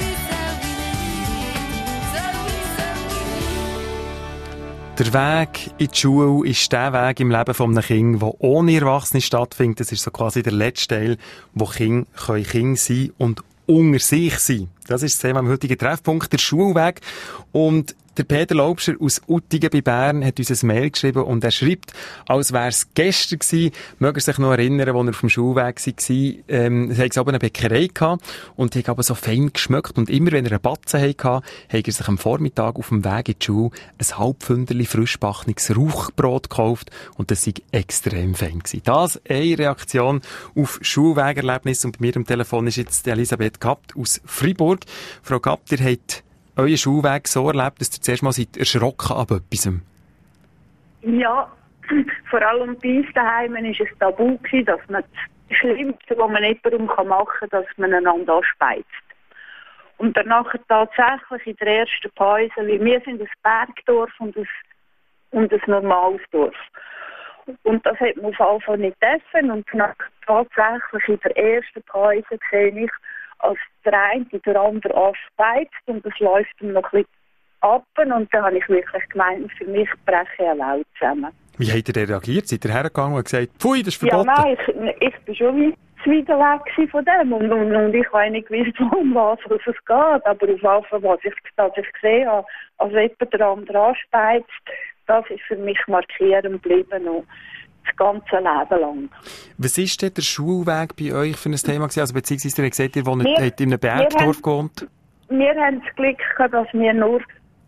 ich nicht? Der Weg in die Schule ist der Weg im Leben eines Kindes, der ohne Erwachsene stattfindet. Das ist so quasi der letzte Teil, wo Kinder Kinder sein und unter sich sein. Das ist das Thema am heutigen Treffpunkt, der Schulweg. Und der Peter Laubscher aus Uttingen bei Bern hat uns ein Mail geschrieben und er schreibt, als wäre es gestern gewesen, möge er sich noch erinnern, als er auf dem Schulweg war, es hat aber eine Bäckerei gehabt und hat aber so fein geschmeckt und immer wenn er einen Batzen hatte, hat er sich am Vormittag auf dem Weg in die Schule ein Halbpfünderli frischbackenes Rauchbrot gekauft und das war extrem fein gewesen. Das eine Reaktion auf Schulwegerlebnis und bei mir am Telefon ist jetzt Elisabeth Kapt aus Freiburg. Frau Kapt, ihr habt euren Schulweg so erlebt, dass ihr zuerst mal seid erschrocken ab etwas? Ja, vor allem bei uns daheim war es tabu gewesen, dass man das Schlimmste, was man jemandem machen kann, dass man einander anspeizt. Und danach tatsächlich in der ersten Pause, weil wir sind ein Bergdorf und ein normales Dorf. Und das hat man auf jeden Fall nicht dürfen. Und tatsächlich in der ersten Pause sehe ich, als der eine der andere anspeizt und es läuft ihm noch ein bisschen ab und dann habe ich wirklich gemeint, für mich breche ich eine Laut zusammen. Wie habt ihr denn reagiert? Seid ihr hergegangen und gesagt, pfui, das ist Ja, verboten? nein, ich bin schon wie wieder weg von dem und ich habe nicht gewusst, um was es geht, aber auf jeden Fall, was ich gesehen habe, als jemand der andere anspeizt, das ist für mich markierend geblieben und das ganze Leben lang. Was ist denn der Schulweg bei euch für ein Thema gewesen? Also beziehungsweise, ihr habt gesagt, ihr wohnt in einem Bergdorf gewohnt. Wir haben das Glück gehabt, dass wir nur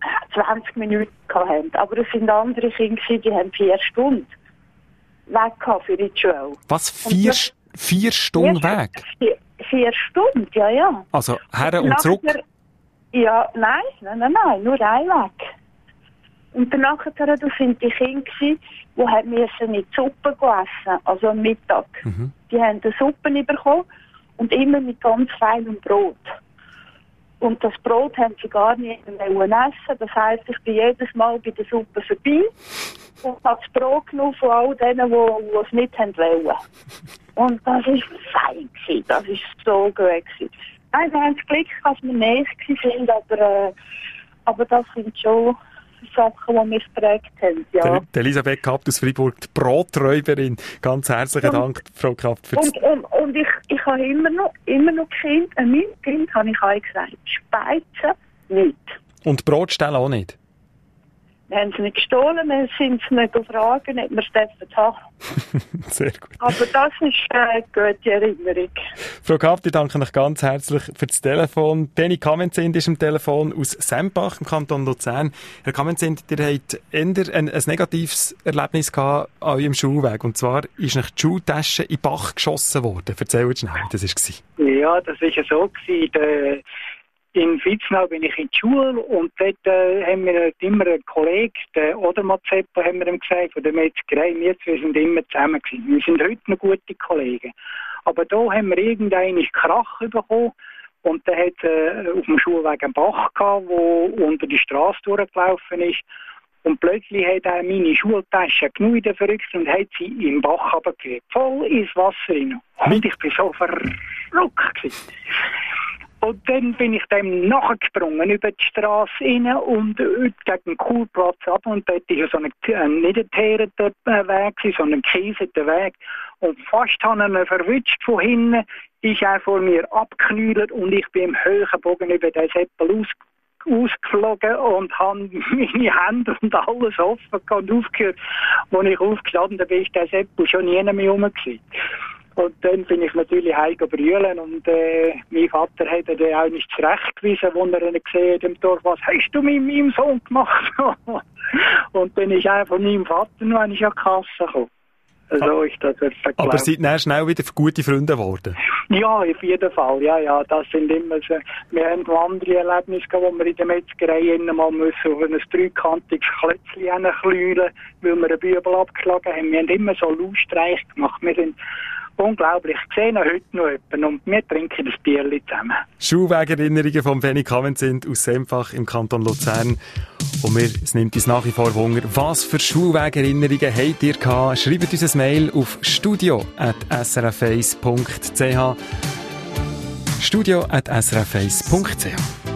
20 Minuten hatten, aber es sind andere Kinder, die haben 4 Stunden weg gehabt für die Schule. Was, 4 Stunden Weg? 4 Stunden, ja. Also her und zurück? Ja, nein, nur ein Weg. Und danach das sind die Kinder, die müssen in die Suppe essen, also am Mittag. Mhm. Die haben die Suppe bekommen und immer mit ganz feinem Brot. Und das Brot haben sie gar nicht essen. Das heisst, ich bin jedes Mal bei der Suppe vorbei und habe das Brot genommen von all denen, die es nicht wollen. Und das war fein gewesen. Das war so gut gewesen. Nein, wir haben das Glück, dass wir näher sind, aber das sind schon Sachen, die mich geprägt haben, ja. Der Elisabeth Kapt aus Freiburg, die Broträuberin. Ganz herzlichen Dank, Frau Kapt. Und ich habe immer noch Kind, mein Kind habe ich auch gesagt, Speizen nicht. Und Brotstellen auch nicht? Wir haben sie nicht gestohlen, wir sind sie nicht gefragt, ob wir es dürfen haben. Sehr gut. Aber das ist eine gute Erinnerung. Frau Kapt, ich danke euch ganz herzlich für das Telefon. Penny Kamenzind ist am Telefon aus Sempach im Kanton Luzern. Herr Kamenzind, ihr habt eher ein negatives Erlebnis gehabt an eurem Schulweg. Und zwar ist euch die Schultasche in den Bach geschossen worden. Erzählt schnell, wie das war. Ja, das war ja so gewesen. In Vitznau bin ich in die Schule und dort haben wir immer einen Kollegen, den Odermatt Seppo, haben wir ihm gesagt, von der Metzgerei. Wir sind immer zusammen gewesen. Wir sind heute noch gute Kollegen. Aber da haben wir irgendeinen Krach bekommen und der hat auf dem Schulweg einen Bach gehabt, der unter die Straße durchgelaufen ist. Und plötzlich hat er meine Schultasche genug verrückt und hat sie im Bach runtergegeben. Voll ins Wasser rein. Und ich bin so verrückt gewesen. Und dann bin ich dem nachgesprungen über die Straße rein und gegen den Kurplatz ab. Und dort war so ein nicht ein teerter Weg, sondern ein gekieselter Weg. Und fast habe ich ihn verwünscht von hinten, ist er vor mir abgeknüllt und ich bin im hohen Bogen über den Seppel ausgeflogen und habe meine Hände und alles offen und aufgehört. Als ich aufgestanden bin, war der Seppel schon nie mehr rum gewesen. Und dann bin ich natürlich heim brüllen und mein Vater hat dann auch nicht zurechtgewiesen, als er ihn gesehen hat im Dorf, was hast du mit meinem Sohn gemacht? Und dann ist er von meinem Vater noch an die Kasse gekommen. So ist das verglaubt. Aber seid dann schnell wieder gute Freunde geworden? Ja, auf jeden Fall. Ja, das sind immer so. Wir haben noch andere Erlebnisse gehabt, wo wir in der Metzgerei mal müssen auf ein dreikantiges Klötzchen hinkläulen, weil wir einen Bübel abgeschlagen haben. Wir haben immer so Lautstreich gemacht. Wir sind unglaublich. Ich sehe ihn heute noch jemanden und wir trinken das Bierchen zusammen. Schulwegerinnerungen von Penny Kamenzind aus Sempach im Kanton Luzern. Und es nimmt uns nach wie vor Wunder, was für Schulwegerinnerungen habt ihr gehabt? Schreibt uns ein Mail auf studio@srf1.ch studio@srf1.ch.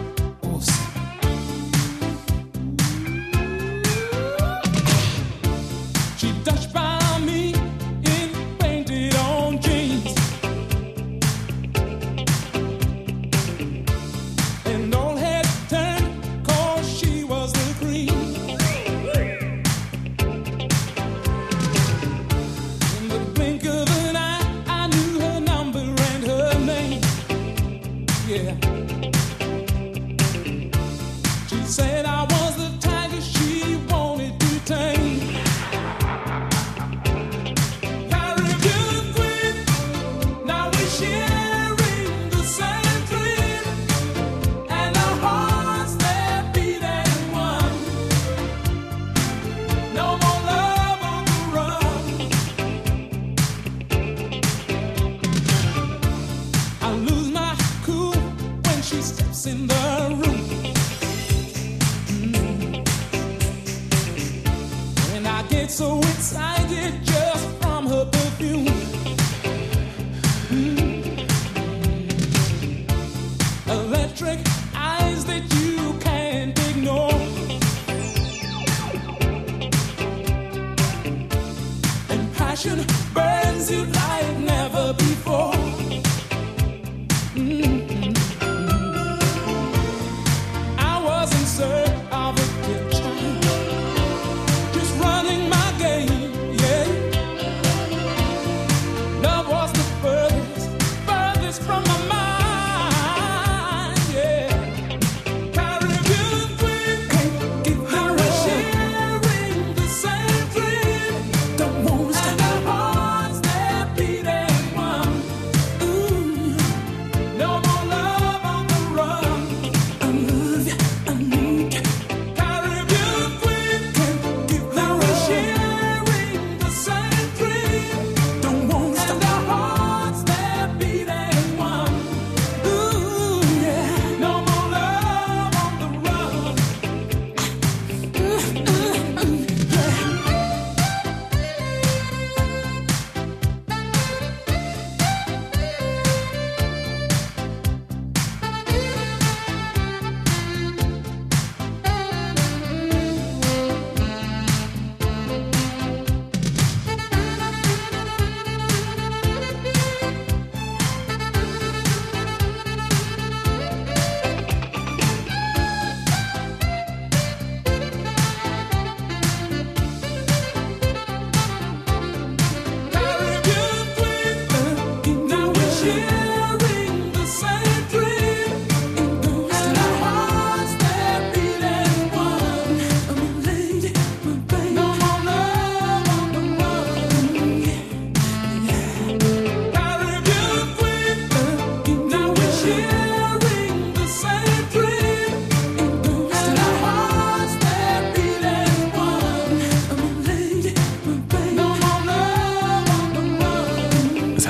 So excited just from her perfume. Electric eyes that you can't ignore.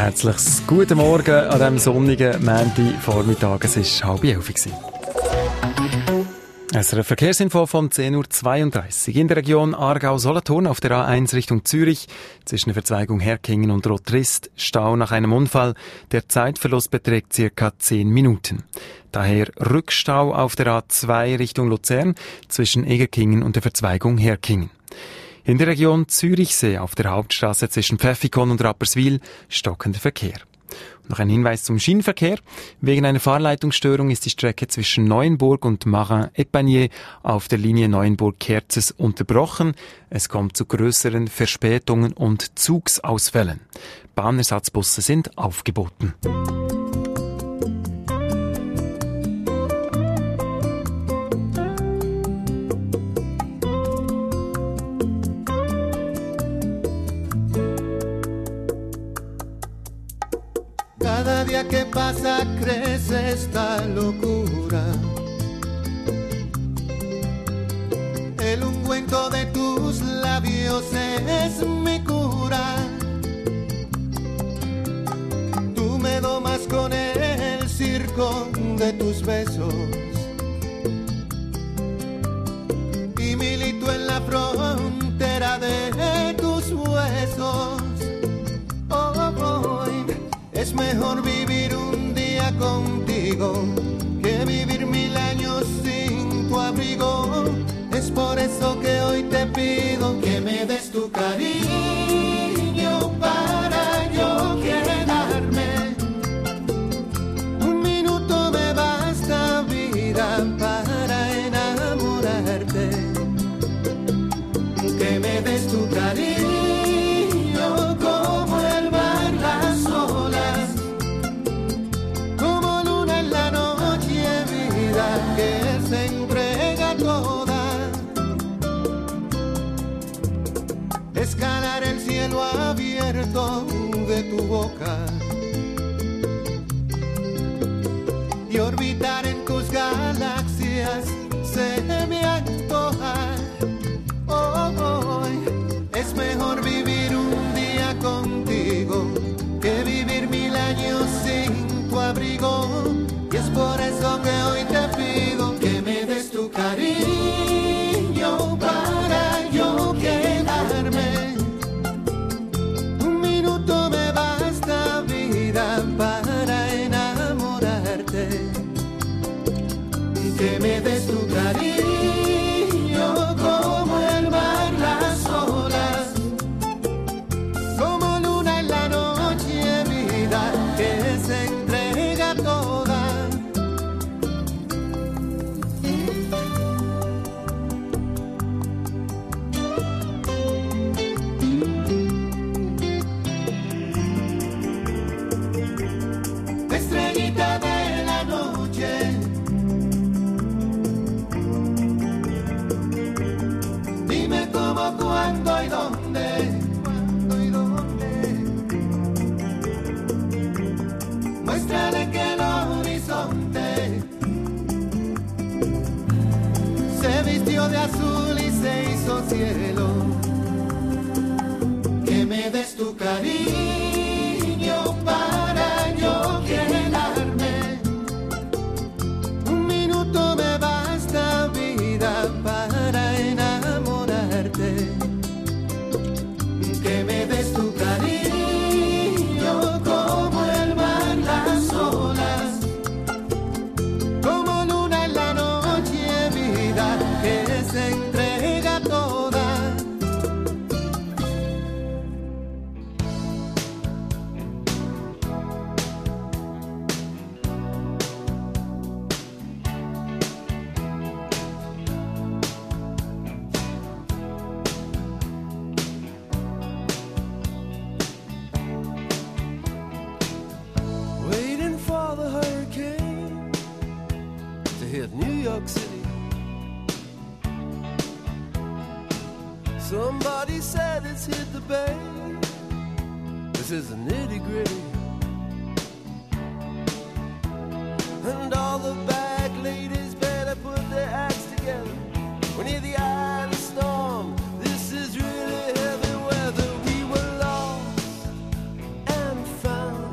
Herzliches guten Morgen an diesem sonnigen Montagvormittag. Es war 10:30. Es ist eine Verkehrsinfo von 10:32 Uhr. In der Region Aargau-Solothurn auf der A1 Richtung Zürich zwischen der Verzweigung Herkingen und Rotrist Stau nach einem Unfall. Der Zeitverlust beträgt ca. 10 Minuten. Daher Rückstau auf der A2 Richtung Luzern zwischen Egerkingen und der Verzweigung Herkingen. In der Region Zürichsee auf der Hauptstraße zwischen Pfäffikon und Rapperswil stockender Verkehr. Noch ein Hinweis zum Schienenverkehr. Wegen einer Fahrleitungsstörung ist die Strecke zwischen Neuenburg und Marin-Epagnier auf der Linie Neuenburg-Kerzes unterbrochen. Es kommt zu größeren Verspätungen und Zugsausfällen. Bahnersatzbusse sind aufgeboten. Cada día que pasa crece esta locura. El ungüento de tus labios es mi cura. Tú me domas con el circo de tus besos y milito en la frontera de tus huesos. Hoy es mejor vivir un día contigo que vivir 1000 años sin tu abrigo. Es por eso que hoy te pido que me des tu cariño para yo quedarme. Un minuto me basta, vida, para enamorarte. Que me des tu cariño como el mar, las olas, como luna en la noche, vida que se entrega toda. Escalar el cielo abierto de tu boca y orbitar en tus galaxias se me antoja. Hoy es mejor vivir un día contigo que vivir 1000 años sin tu abrigo. Y es por eso que hoy te pido que me des tu cariño para yo quedarme. Un minuto me basta, vida, para enamorarte. Que me des tu cariño como el mar, las olas, como luna en la noche, vida que se entrega toda. Estrellita de la noche, dime cómo, cuándo y dónde. Muéstrale que el horizonte se vistió de azul y se hizo cielo. Que me des tu cariño para yo quedarme. Un minuto me basta, vida, para enamorarte. Que me des tu cariño como el mar, las olas, como luna en la noche, vida que se entrega toda. Waiting for the hurricane to hit New York City. Somebody said it's hit the bay. This is the nitty-gritty. And all the back ladies better put their acts together. When near the eye of the storm, this is really heavy weather. We were lost and found.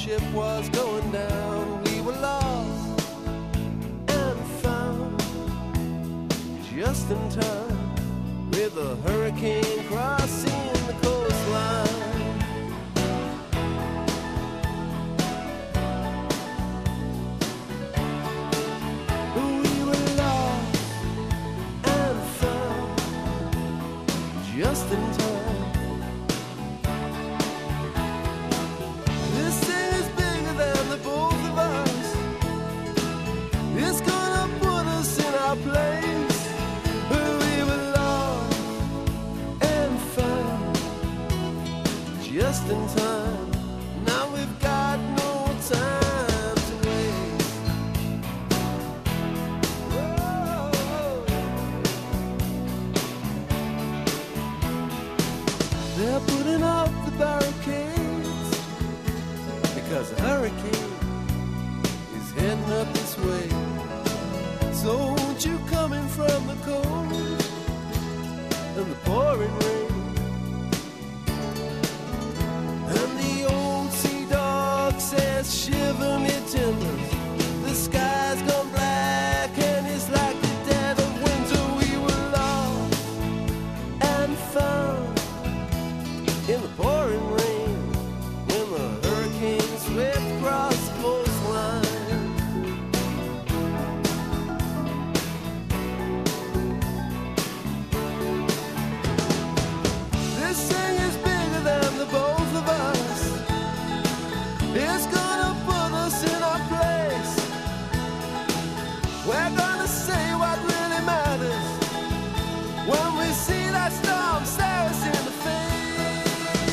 ship was going down. We were lost and found just in time, with a hurricane crossing the coastline. We were lost and found just in time. This thing is bigger than the both of us. It's gonna put us in our place. We were lost and found just in time. Now we've got no time to waste. Whoa. They're putting up the barricades because a hurricane is heading up this way. So won't you come in from the cold and the pouring rain? And the old sea dog says, shiver me timbers. The sky's gone black and it's like the dead of winter. We were lost and found in the pouring rain when the hurricane swept across the coastline. This thing is bigger than the both of us. It's gonna put us in our place. We're gonna say what really matters when we see that storm stare us in the face.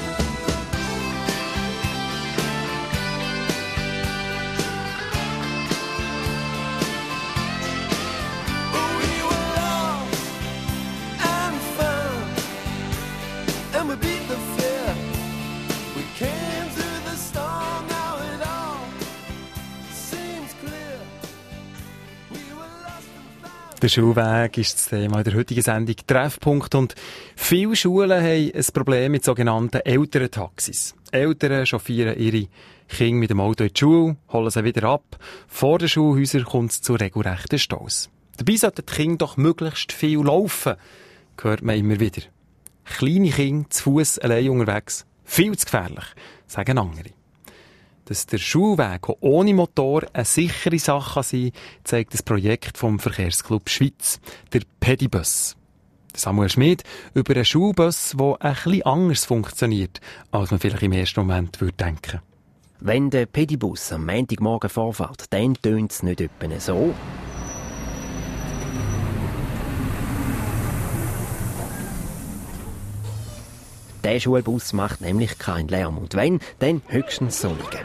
We were lost and found, and we beat the fear. We came through the storm, now it all seems clear. We were lost and found. Der Schulweg ist das Thema in der heutigen Sendung Treffpunkt. Und viele Schulen haben ein Problem mit sogenannten Elterntaxis. Eltern chauffieren ihre Kinder mit dem Auto in die Schule, holen sie wieder ab. Vor den Schulhäusern kommt es zu regelrechten Staus. Dabei sollten die Kinder doch möglichst viel laufen, hört man immer wieder. Kleine Kinder zu Fuss allein unterwegs, viel zu gefährlich, sagen andere. Dass der Schulweg auch ohne Motor eine sichere Sache sein kann, zeigt das Projekt vom Verkehrsclub Schweiz, der Pedibus. Samuel Schmid über einen Schulbus, der ein bisschen anders funktioniert, als man vielleicht im ersten Moment würde denken. Wenn der Pedibus am Montagmorgen vorfährt, dann tönt es nicht etwa so. Der Schulbus macht nämlich keinen Lärm. Und wenn, dann höchstens Sonnigen.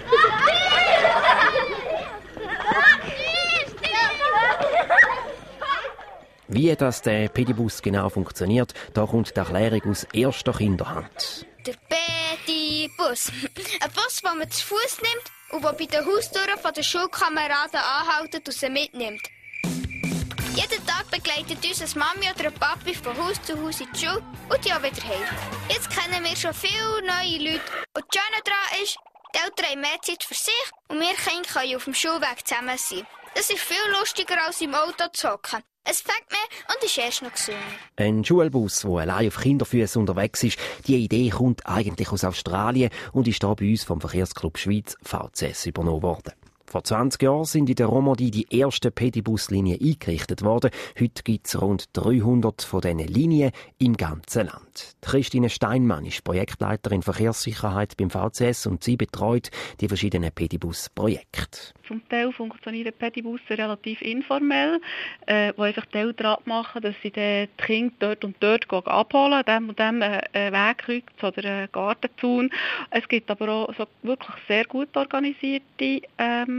Wie das der Pedibus genau funktioniert, da kommt die Erklärung aus erster Kinderhand. Der Pedibus. Ein Bus, den man zu Fuß nimmt und der bei den Haustüren der Schulkameraden anhält und sie mitnimmt. Jeden Tag begleitet uns eine Mami oder ein Papi von Haus zu Haus in die Schule und die auch wieder heim. Jetzt kennen wir schon viele neue Leute. Und das Schöne daran ist, die Eltern haben mehr Zeit für sich und wir Kinder können auf dem Schulweg zusammen sein. Das ist viel lustiger als im Auto zu hocken. Es fängt mehr und ist erst noch gesünder. Ein Schulbus, der allein auf Kinderfüßen unterwegs ist, die Idee kommt eigentlich aus Australien und ist hier bei uns vom Verkehrsclub Schweiz VCS übernommen worden. Vor 20 Jahren sind in der Romandie die ersten Pedibuslinien eingerichtet worden. Heute gibt es rund 300 von diesen Linien im ganzen Land. Christine Steinmann ist Projektleiterin Verkehrssicherheit beim VCS und sie betreut die verschiedenen Pedibus-Projekte. Zum Teil funktionieren Pedibusse relativ informell, wo einfach die Eltern abmachen, dass sie die Kinder dort und dort abholen, an dem und dem Wegkreuz oder Gartenzaun. Es gibt aber auch so wirklich sehr gut organisierte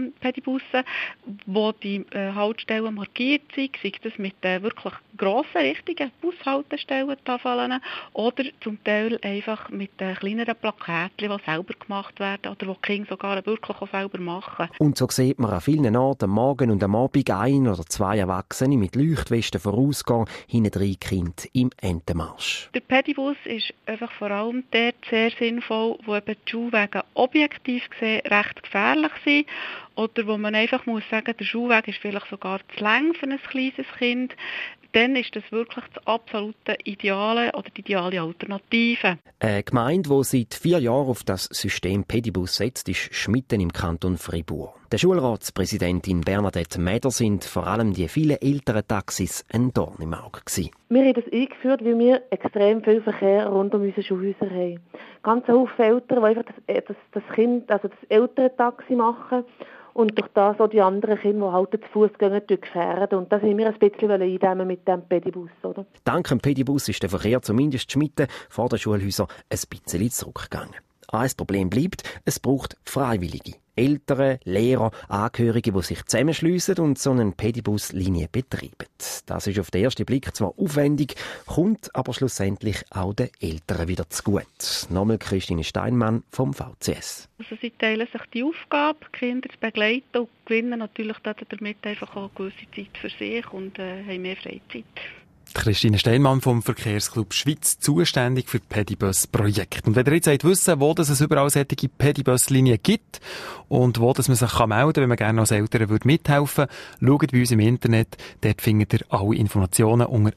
Pedibussen, wo die Haltestellen markiert sind, sei das mit wirklich grossen, richtigen Bushaltestellentafeln oder zum Teil einfach mit kleineren Plakatchen, die selber gemacht werden oder die die Kinder sogar wirklich auch selber machen. Und so sieht man an vielen Orten am Morgen und am Abend ein oder zwei Erwachsene mit Leuchtwesten vorausgehen, hintendrein Kinder im Entenmarsch. Der Pedibus ist einfach vor allem dort sehr sinnvoll, wo eben die Schulwege objektiv gesehen recht gefährlich sind oder wo man einfach muss sagen, der Schulweg ist vielleicht sogar zu lang für ein kleines Kind. Dann ist das wirklich das absolute Ideale oder die ideale Alternative. Eine Gemeinde, die seit 4 Jahren auf das System Pedibus setzt, ist Schmitten im Kanton Fribourg. Der Schulratspräsidentin Bernadette Meder sind vor allem die vielen älteren Taxis ein Dorn im Auge gewesen. Wir haben das eingeführt, weil wir extrem viel Verkehr rund um unsere Schulhäuser haben. Ganz viele Eltern, die einfach das Kind, also das Elterntaxi machen und durch das auch die anderen Kinder, die halt zu Fuß gehen, gefährden. Und das haben wir ein bisschen eindämmen mit dem Pedibus, oder? Dank dem Pedibus ist der Verkehr zumindest Schmitten vor den Schulhäusern ein bisschen zurückgegangen. Ein Problem bleibt, es braucht Freiwillige. Eltern, Lehrer, Angehörige, die sich zusammenschliessen und so eine Pedibus-Linie betreiben. Das ist auf den ersten Blick zwar aufwendig, kommt aber schlussendlich auch den Eltern wieder zugute. Nochmal Christine Steinmann vom VCS. Also sie teilen sich die Aufgabe, die Kinder zu begleiten und gewinnen natürlich damit einfach auch eine gewisse Zeit für sich und haben mehr Freizeit. Christine Steinmann vom Verkehrsclub Schweiz, zuständig für Pedibus-Projekt. Und wenn ihr jetzt wissen wollt, wo es überall solche Pedibus-Linien gibt und wo dass man sich melden kann, wenn man gerne als Eltern mithelfen würde, schaut bei uns im Internet. Dort findet ihr alle Informationen unter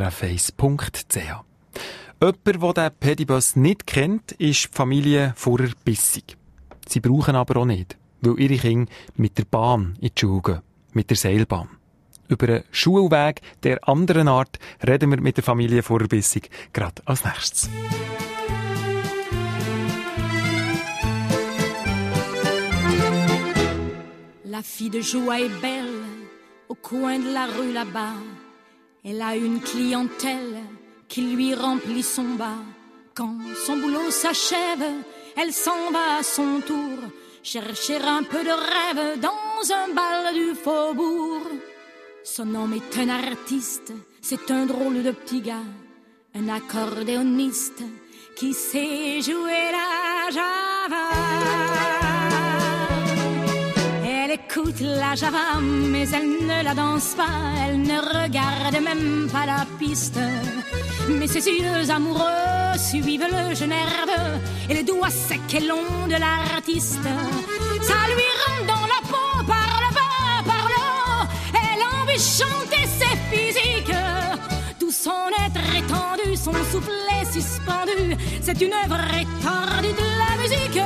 srf1.ch. Jemand, der den Pedibus nicht kennt, ist die Familie Furrer-Bissig. Sie brauchen aber auch nicht, weil ihre Kinder mit der Bahn in die Schule gehen, mit der Seilbahn. Über einen Schulweg der anderen Art reden wir mit der Familie Furrer-Bissig gerade als nächstes. La fille de Joie est belle, au coin de la rue là-bas. Elle a une clientèle qui lui remplit son bas. Quand son boulot s'achève, elle s'en va à son tour, chercher un peu de rêve dans un bal du faubourg. Son homme est un artiste, c'est un drôle de petit gars, un accordéoniste qui sait jouer la java. Elle écoute la java, mais elle ne la danse pas, elle ne regarde même pas la piste. Mais ses yeux amoureux suivent le jeu nerveux et les doigts secs et longs de l'artiste. Ça lui rentre dans la peau par le bas, par le haut. Elle a envie de chanter, c'est physique. Tout son être étendu, son soufflet suspendu. C'est une œuvre étendue de la musique.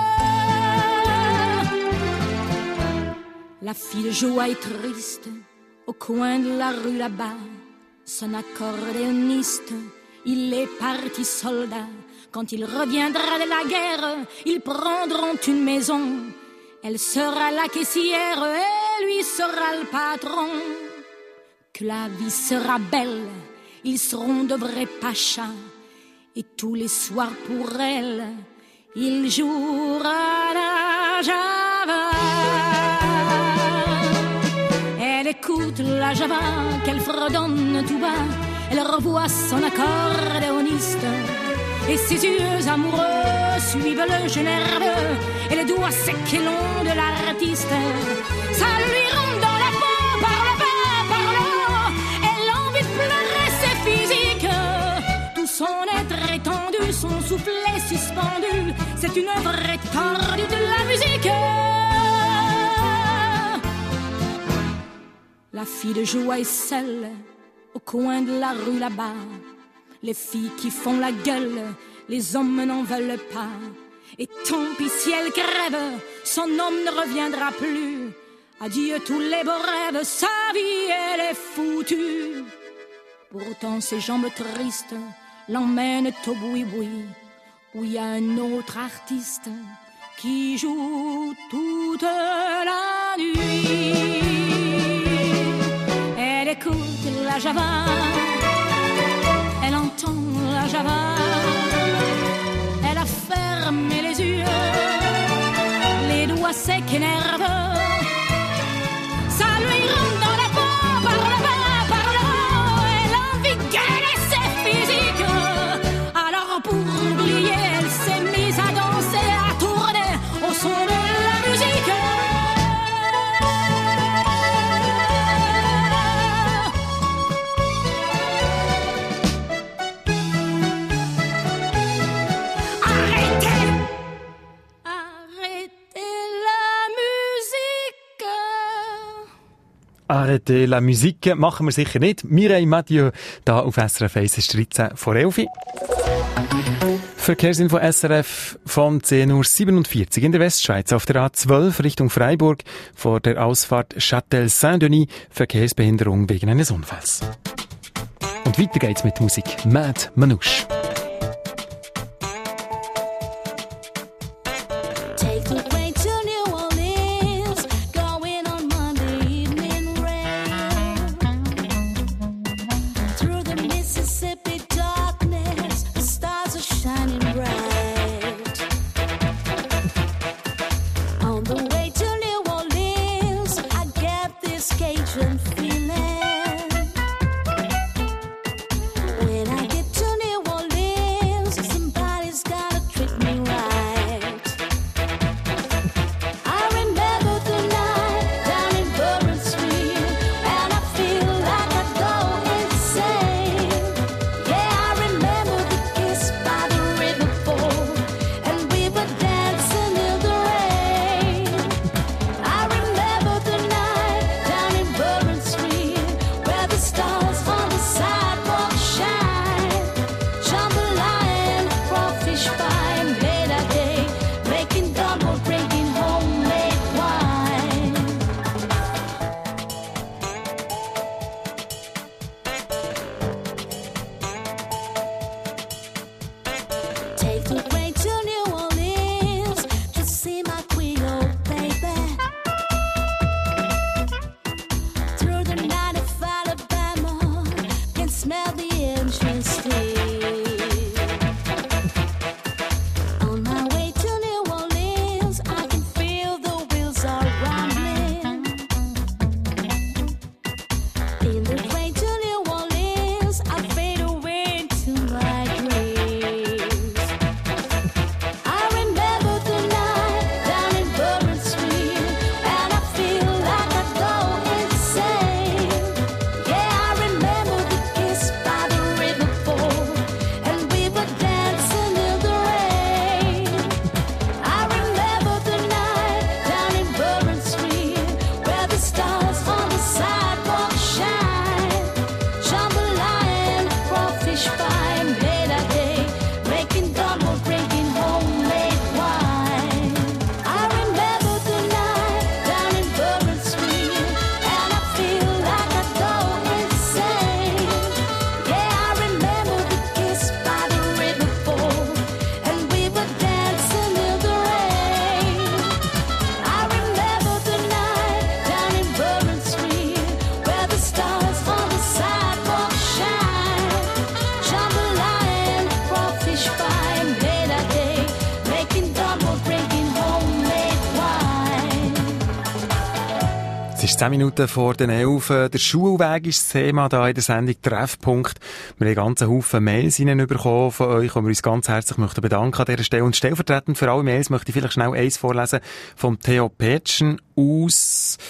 La fille de Joie est triste, au coin de la rue là-bas. Son accordéoniste, il est parti soldat. Quand il reviendra de la guerre, ils prendront une maison. Elle sera la caissière et lui sera le patron. Que la vie sera belle, ils seront de vrais pachas. Et tous les soirs pour elle, il jouera la java. Elle écoute la java qu'elle fredonne tout bas. Elle revoit son accordéoniste et ses yeux amoureux suivent le jeu nerveux et les doigts secs et longs de l'artiste. Ça lui rentre dans la peau par le bas, par le haut. Elle a envie de pleurer, c'est physique. Tout son être étendu, son soufflet suspendu. C'est une œuvre étendue de la musique. La fille de Joie est seule au coin de la rue là-bas. Les filles qui font la gueule, les hommes n'en veulent pas. Et tant pis si elle crève, son homme ne reviendra plus. Adieu tous les beaux rêves, sa vie elle est foutue. Pourtant ses jambes tristes l'emmènent au boui-boui, où il y a un autre artiste qui joue toute la nuit. Elle écoute la java, elle entend la java, elle a fermé les yeux, les doigts secs et nerveux, Arrêtez la musique machen wir sicher nicht. Mireille Mathieu, da auf SRF 1 ist 13 vor 11. Verkehrsinfo SRF von 10.47 Uhr in der Westschweiz. Auf der A12 Richtung Freiburg vor der Ausfahrt Châtel-Saint-Denis Verkehrsbehinderung wegen eines Unfalls. Und weiter geht's mit Musik. Mad Manouche. Es ist 10 Minuten vor den 11. Der Schulweg ist das Thema hier in der Sendung Treffpunkt. Wir haben einen ganzen Haufen Mails hineinbekommen von euch, wo wir uns ganz herzlich möchten bedanken an dieser Stelle. Und stellvertretend für alle Mails möchte ich vielleicht schnell eins vorlesen vom Theo Petschen aus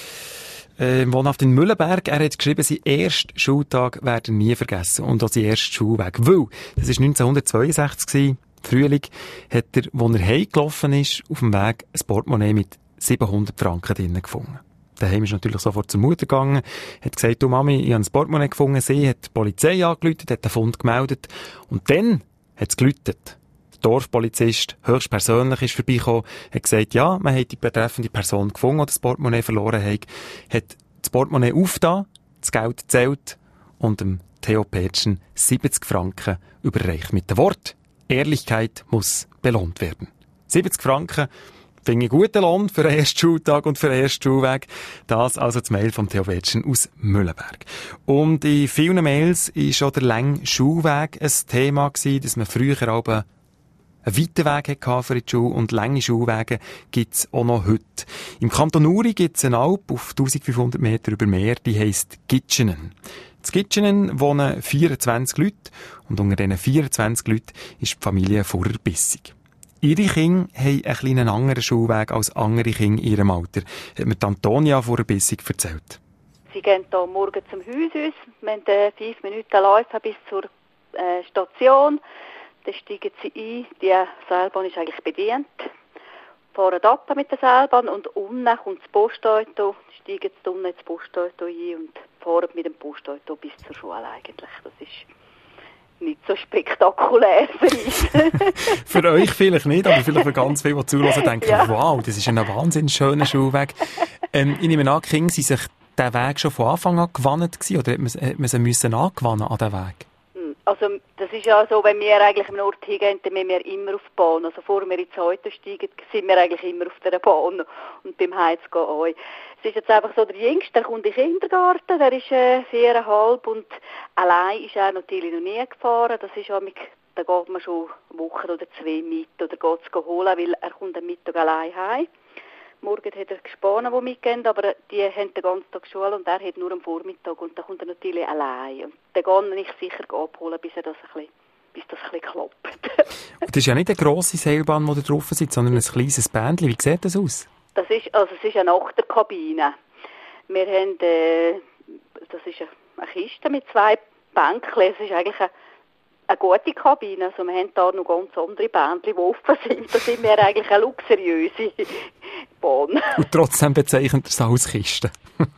wohnhaft in Mühlenberg. Er hat geschrieben, sein erster Schultag werde er nie vergessen. Und auch sein erster Schulweg. Weil, das war 1962 gewesen, Frühling, hat er, als er heimgelaufen ist, auf dem Weg ein Portemonnaie mit 700 Franken drinnen gefunden. Daheim ist natürlich sofort zur Mutter gegangen, hat gesagt, du Mami, ich habe ein Portemonnaie gefunden, sie hat die Polizei angerufen, hat den Fund gemeldet und dann hat es geläutet. Der Dorfpolizist höchstpersönlich ist vorbeigekommen, hat gesagt, ja, man hat die betreffende Person gefunden, die das Portemonnaie verloren hat, hat das Portemonnaie aufgetan, das Geld gezählt und dem Theo Petschen 70 Franken überreicht mit dem Wort, Ehrlichkeit muss belohnt werden. 70 Franken, finde ich guten Lohn für den ersten Schultag und für den ersten Schulweg. Das also das Mail von Theo Petschen aus Mühlenberg. Und in vielen Mails ist schon der lange Schulweg ein Thema gewesen, dass man früher aber einen weiten Weg hatte für die Schule und lange Schulwege gibt's auch noch heute. Im Kanton Uri gibt's eine Alp auf 1500 Meter über Meer, die heisst Gitschenen. In Gitschenen wohnen 24 Leute und unter diesen 24 Leuten ist die Familie Furrer-Bissig. Ihre Kinder haben einen kleinen anderen Schulweg als andere Kinder in ihrem Alter, hat mir Antonia Furrer-Bissig erzählt. Sie gehen hier morgen zum Haus aus, wir haben 5 Minuten laufen bis zur Station, dann steigen sie ein, die Seilbahn ist eigentlich bedient fahren ab mit der Seilbahn und unten kommt das Postauto, steigen jetzt unten ins Postauto ein und fahren mit dem Postauto bis zur Schule eigentlich. Das ist nicht so spektakulär für mich. Für euch vielleicht nicht, aber vielleicht für ganz viele, die zuhören, denken, Ja. wow, das ist ein wahnsinnig schöner Schulweg. Ich nehme an, die Kinder sind sich den Weg schon von Anfang an gewandt gewesen, oder hat man sie müssen angewöhnen an den Weg? Also das ist ja so, wenn wir eigentlich am Ort hingehen, dann müssen wir immer auf die Bahn. Also bevor wir ins Auto steigen, sind wir eigentlich immer auf der Bahn und beim Heiz gehen auch. Es ist jetzt einfach so, der Jüngste, der kommt in den Kindergarten, der ist 4,5 und allein ist er natürlich noch nie gefahren. Das ist auch da geht man schon eine Woche oder 2 mit oder geht es holen, weil er kommt am Mittag allein heim. Morgen hat er Gespanen, die mitgehen, aber die haben den ganzen Tag Schule und er hat nur am Vormittag und dann kommt er natürlich allein. Und dann kann ich sicher abholen, bis das ein bisschen klappt. Und das ist ja nicht eine grosse Seilbahn, die da drauf sitzt, sondern ein kleines Bändchen. Wie sieht das aus? Es ist eine Achterkabine. Wir haben, das ist eine Kiste mit 2 Bänken. Es ist eigentlich eine gute Kabine. Also wir haben da noch ganz andere Bändchen, die offen sind. Da sind wir eigentlich eine luxuriöse Bahn. Und trotzdem bezeichnet er es als Kiste.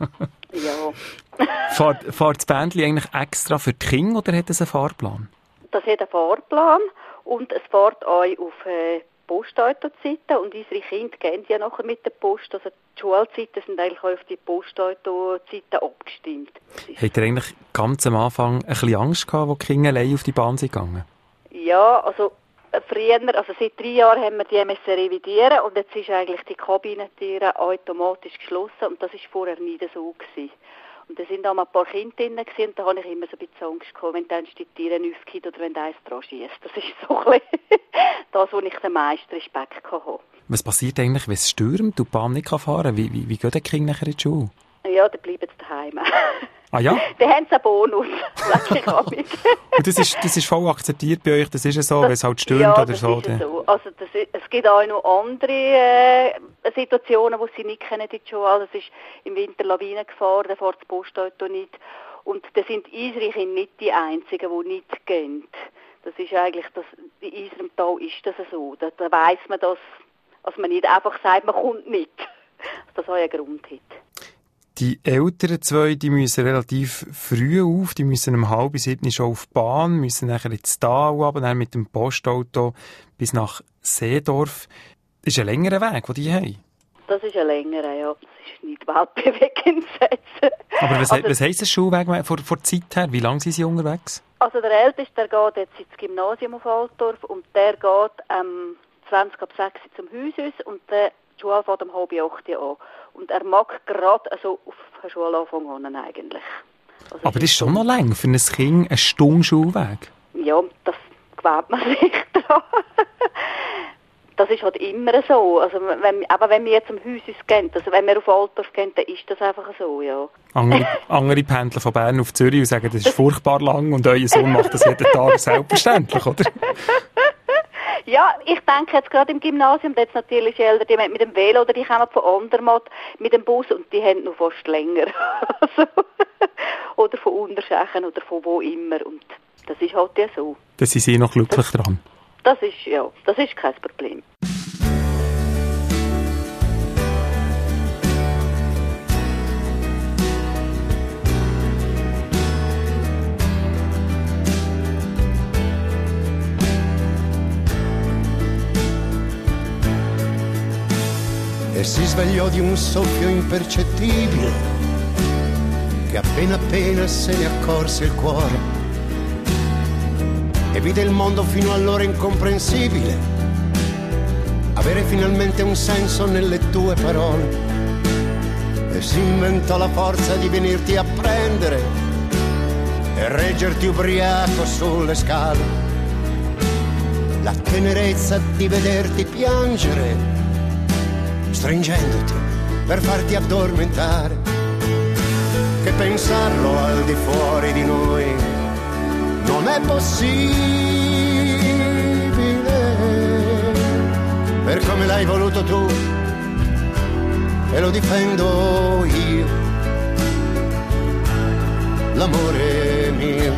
Ja. Fährt das Bändchen eigentlich extra für die Kinder oder hat es einen Fahrplan? Das hat einen Fahrplan und es fährt auch auf Postautozeiten und unsere Kinder gehen ja nachher mit der Post. Also die Schulzeiten sind eigentlich auch auf die Postautozeiten abgestimmt. Habt ihr eigentlich ganz am Anfang ein bisschen Angst gehabt, wo die Kinder allein auf die Bahn sind gegangen? Ja, also früher, also seit 3 Jahren haben wir die müssen revidieren und jetzt ist eigentlich die Kabinentüre automatisch geschlossen und das ist vorher nie so gewesen. Und da sind auch mal ein paar Kinder drin gewesen, und da habe ich immer so ein bisschen Angst gehabt, wenn dann die Tiere aufgeht oder wenn eins dran schiesst. Das ist so ein bisschen das, wo ich den meisten Respekt hatte. Was passiert eigentlich, wenn es stürmt und die Bahn nicht fahren kann? Wie gehen die Kinder nachher in die Schule? Ja, dann bleiben sie daheim. Ah ja? Dann haben sie einen Bonus. Und das ist voll akzeptiert bei euch? Das ist ja so, wenn es halt stürmt ja, oder so? Ist ja so. Also es gibt auch noch andere Situationen, wo sie nicht kennen, die Schule. Also es ist im Winter Lawine gefahren, da fährt das Postauto nicht. Und da sind unsere Kinder nicht die Einzigen, die nicht gehen. Das ist eigentlich, in unserem Tal ist das so. Da weiss man das, dass man nicht einfach sagt, man kommt nicht. Dass das auch einen Grund hat. Die älteren 2, die müssen relativ früh auf, die müssen um 6:30 schon auf die Bahn, müssen nachher ins Tal runter, dann mit dem Postauto bis nach Seedorf. Das ist ein längerer Weg, den die haben. Das ist ein längerer, ja. Das ist nicht weltbewegend. Aber was heisst das Schulweg vor der Zeit her? Wie lange sind sie unterwegs? Also der Älteste, der geht jetzt ins Gymnasium auf Altdorf und der geht 20 ab 6 zum Haus und der Schule fährt um 7:30 an. Und er mag gerade also auf den Schulanfang an eigentlich. Also aber das ist schon noch lang für ein Kind, eine Stunde Schulweg. Ja, das gewöhnt man sich dran. Das ist halt immer so. Also aber wenn wir zum Haus gehen, also wenn wir auf Altdorf gehen, dann ist das einfach so, ja. Andere pendeln von Bern auf Zürich und sagen, das ist furchtbar lang und euer Sohn macht das jeden Tag selbstverständlich, oder? Ja, ich denke jetzt gerade im Gymnasium, da jetzt natürlich Eltern, die mit dem Velo oder die kommen von Andermatt mit dem Bus und die haben noch fast länger. Also, oder von Unterschächen oder von wo immer und das ist halt ja so. Da sind Sie noch glücklich dran. Das ist kein Problem. E si svegliò di un soffio impercettibile che appena appena se ne accorse il cuore e vide il mondo fino allora incomprensibile avere finalmente un senso nelle tue parole e si inventò la forza di venirti a prendere e reggerti ubriaco sulle scale, la tenerezza di vederti piangere stringendoti per farti addormentare, che pensarlo al di fuori di noi non è possibile, per come l'hai voluto tu e lo difendo io, l'amore mio.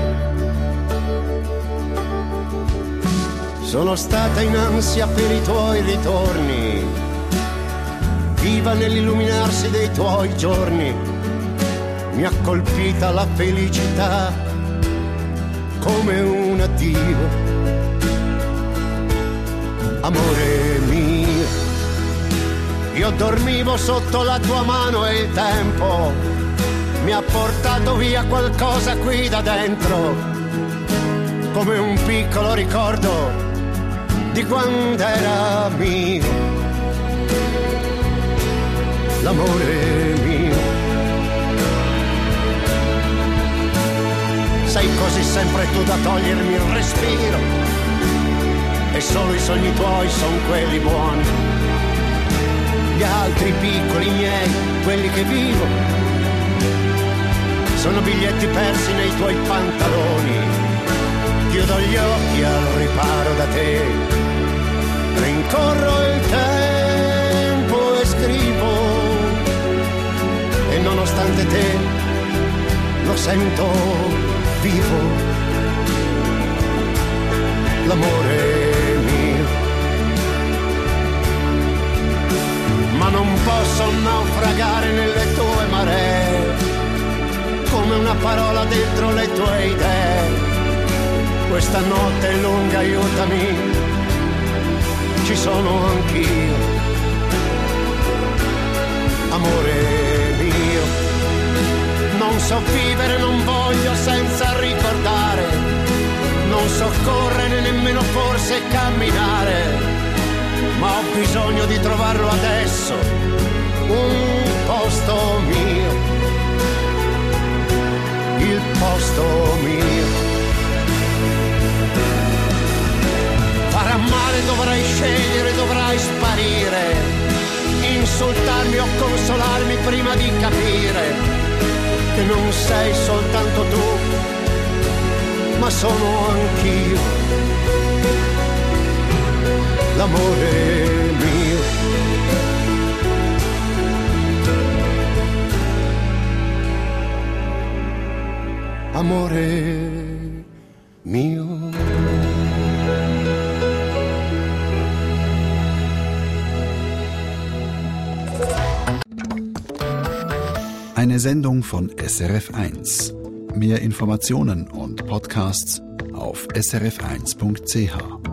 Sono stata in ansia per i tuoi ritorni viva nell'illuminarsi dei tuoi giorni, mi ha colpita la felicità come un addio. Amore mio, io dormivo sotto la tua mano e il tempo mi ha portato via qualcosa qui da dentro, come un piccolo ricordo di quando era mio. L'amore mio, sei così sempre tu da togliermi il respiro, e solo i sogni tuoi son quelli buoni, gli altri piccoli miei, quelli che vivo, sono biglietti persi nei tuoi pantaloni. Chiudo gli occhi al riparo da te, rincorro il tempo e scrivo, e nonostante te lo sento vivo. L'amore mio, ma non posso naufragare nelle tue maree, come una parola dentro le tue idee. Questa notte è lunga, aiutami, ci sono anch'io. Amore mio, non so vivere, non voglio senza ricordare, non so correre nemmeno forse camminare, ma ho bisogno di trovarlo adesso, un posto mio, il posto mio. Farà male, dovrai scegliere, dovrai sparire, insultarmi o consolarmi prima di capire che non sei soltanto tu, ma sono anch'io. L'amore mio, amore mio. Eine Sendung von SRF1. Mehr Informationen und Podcasts auf srf1.ch.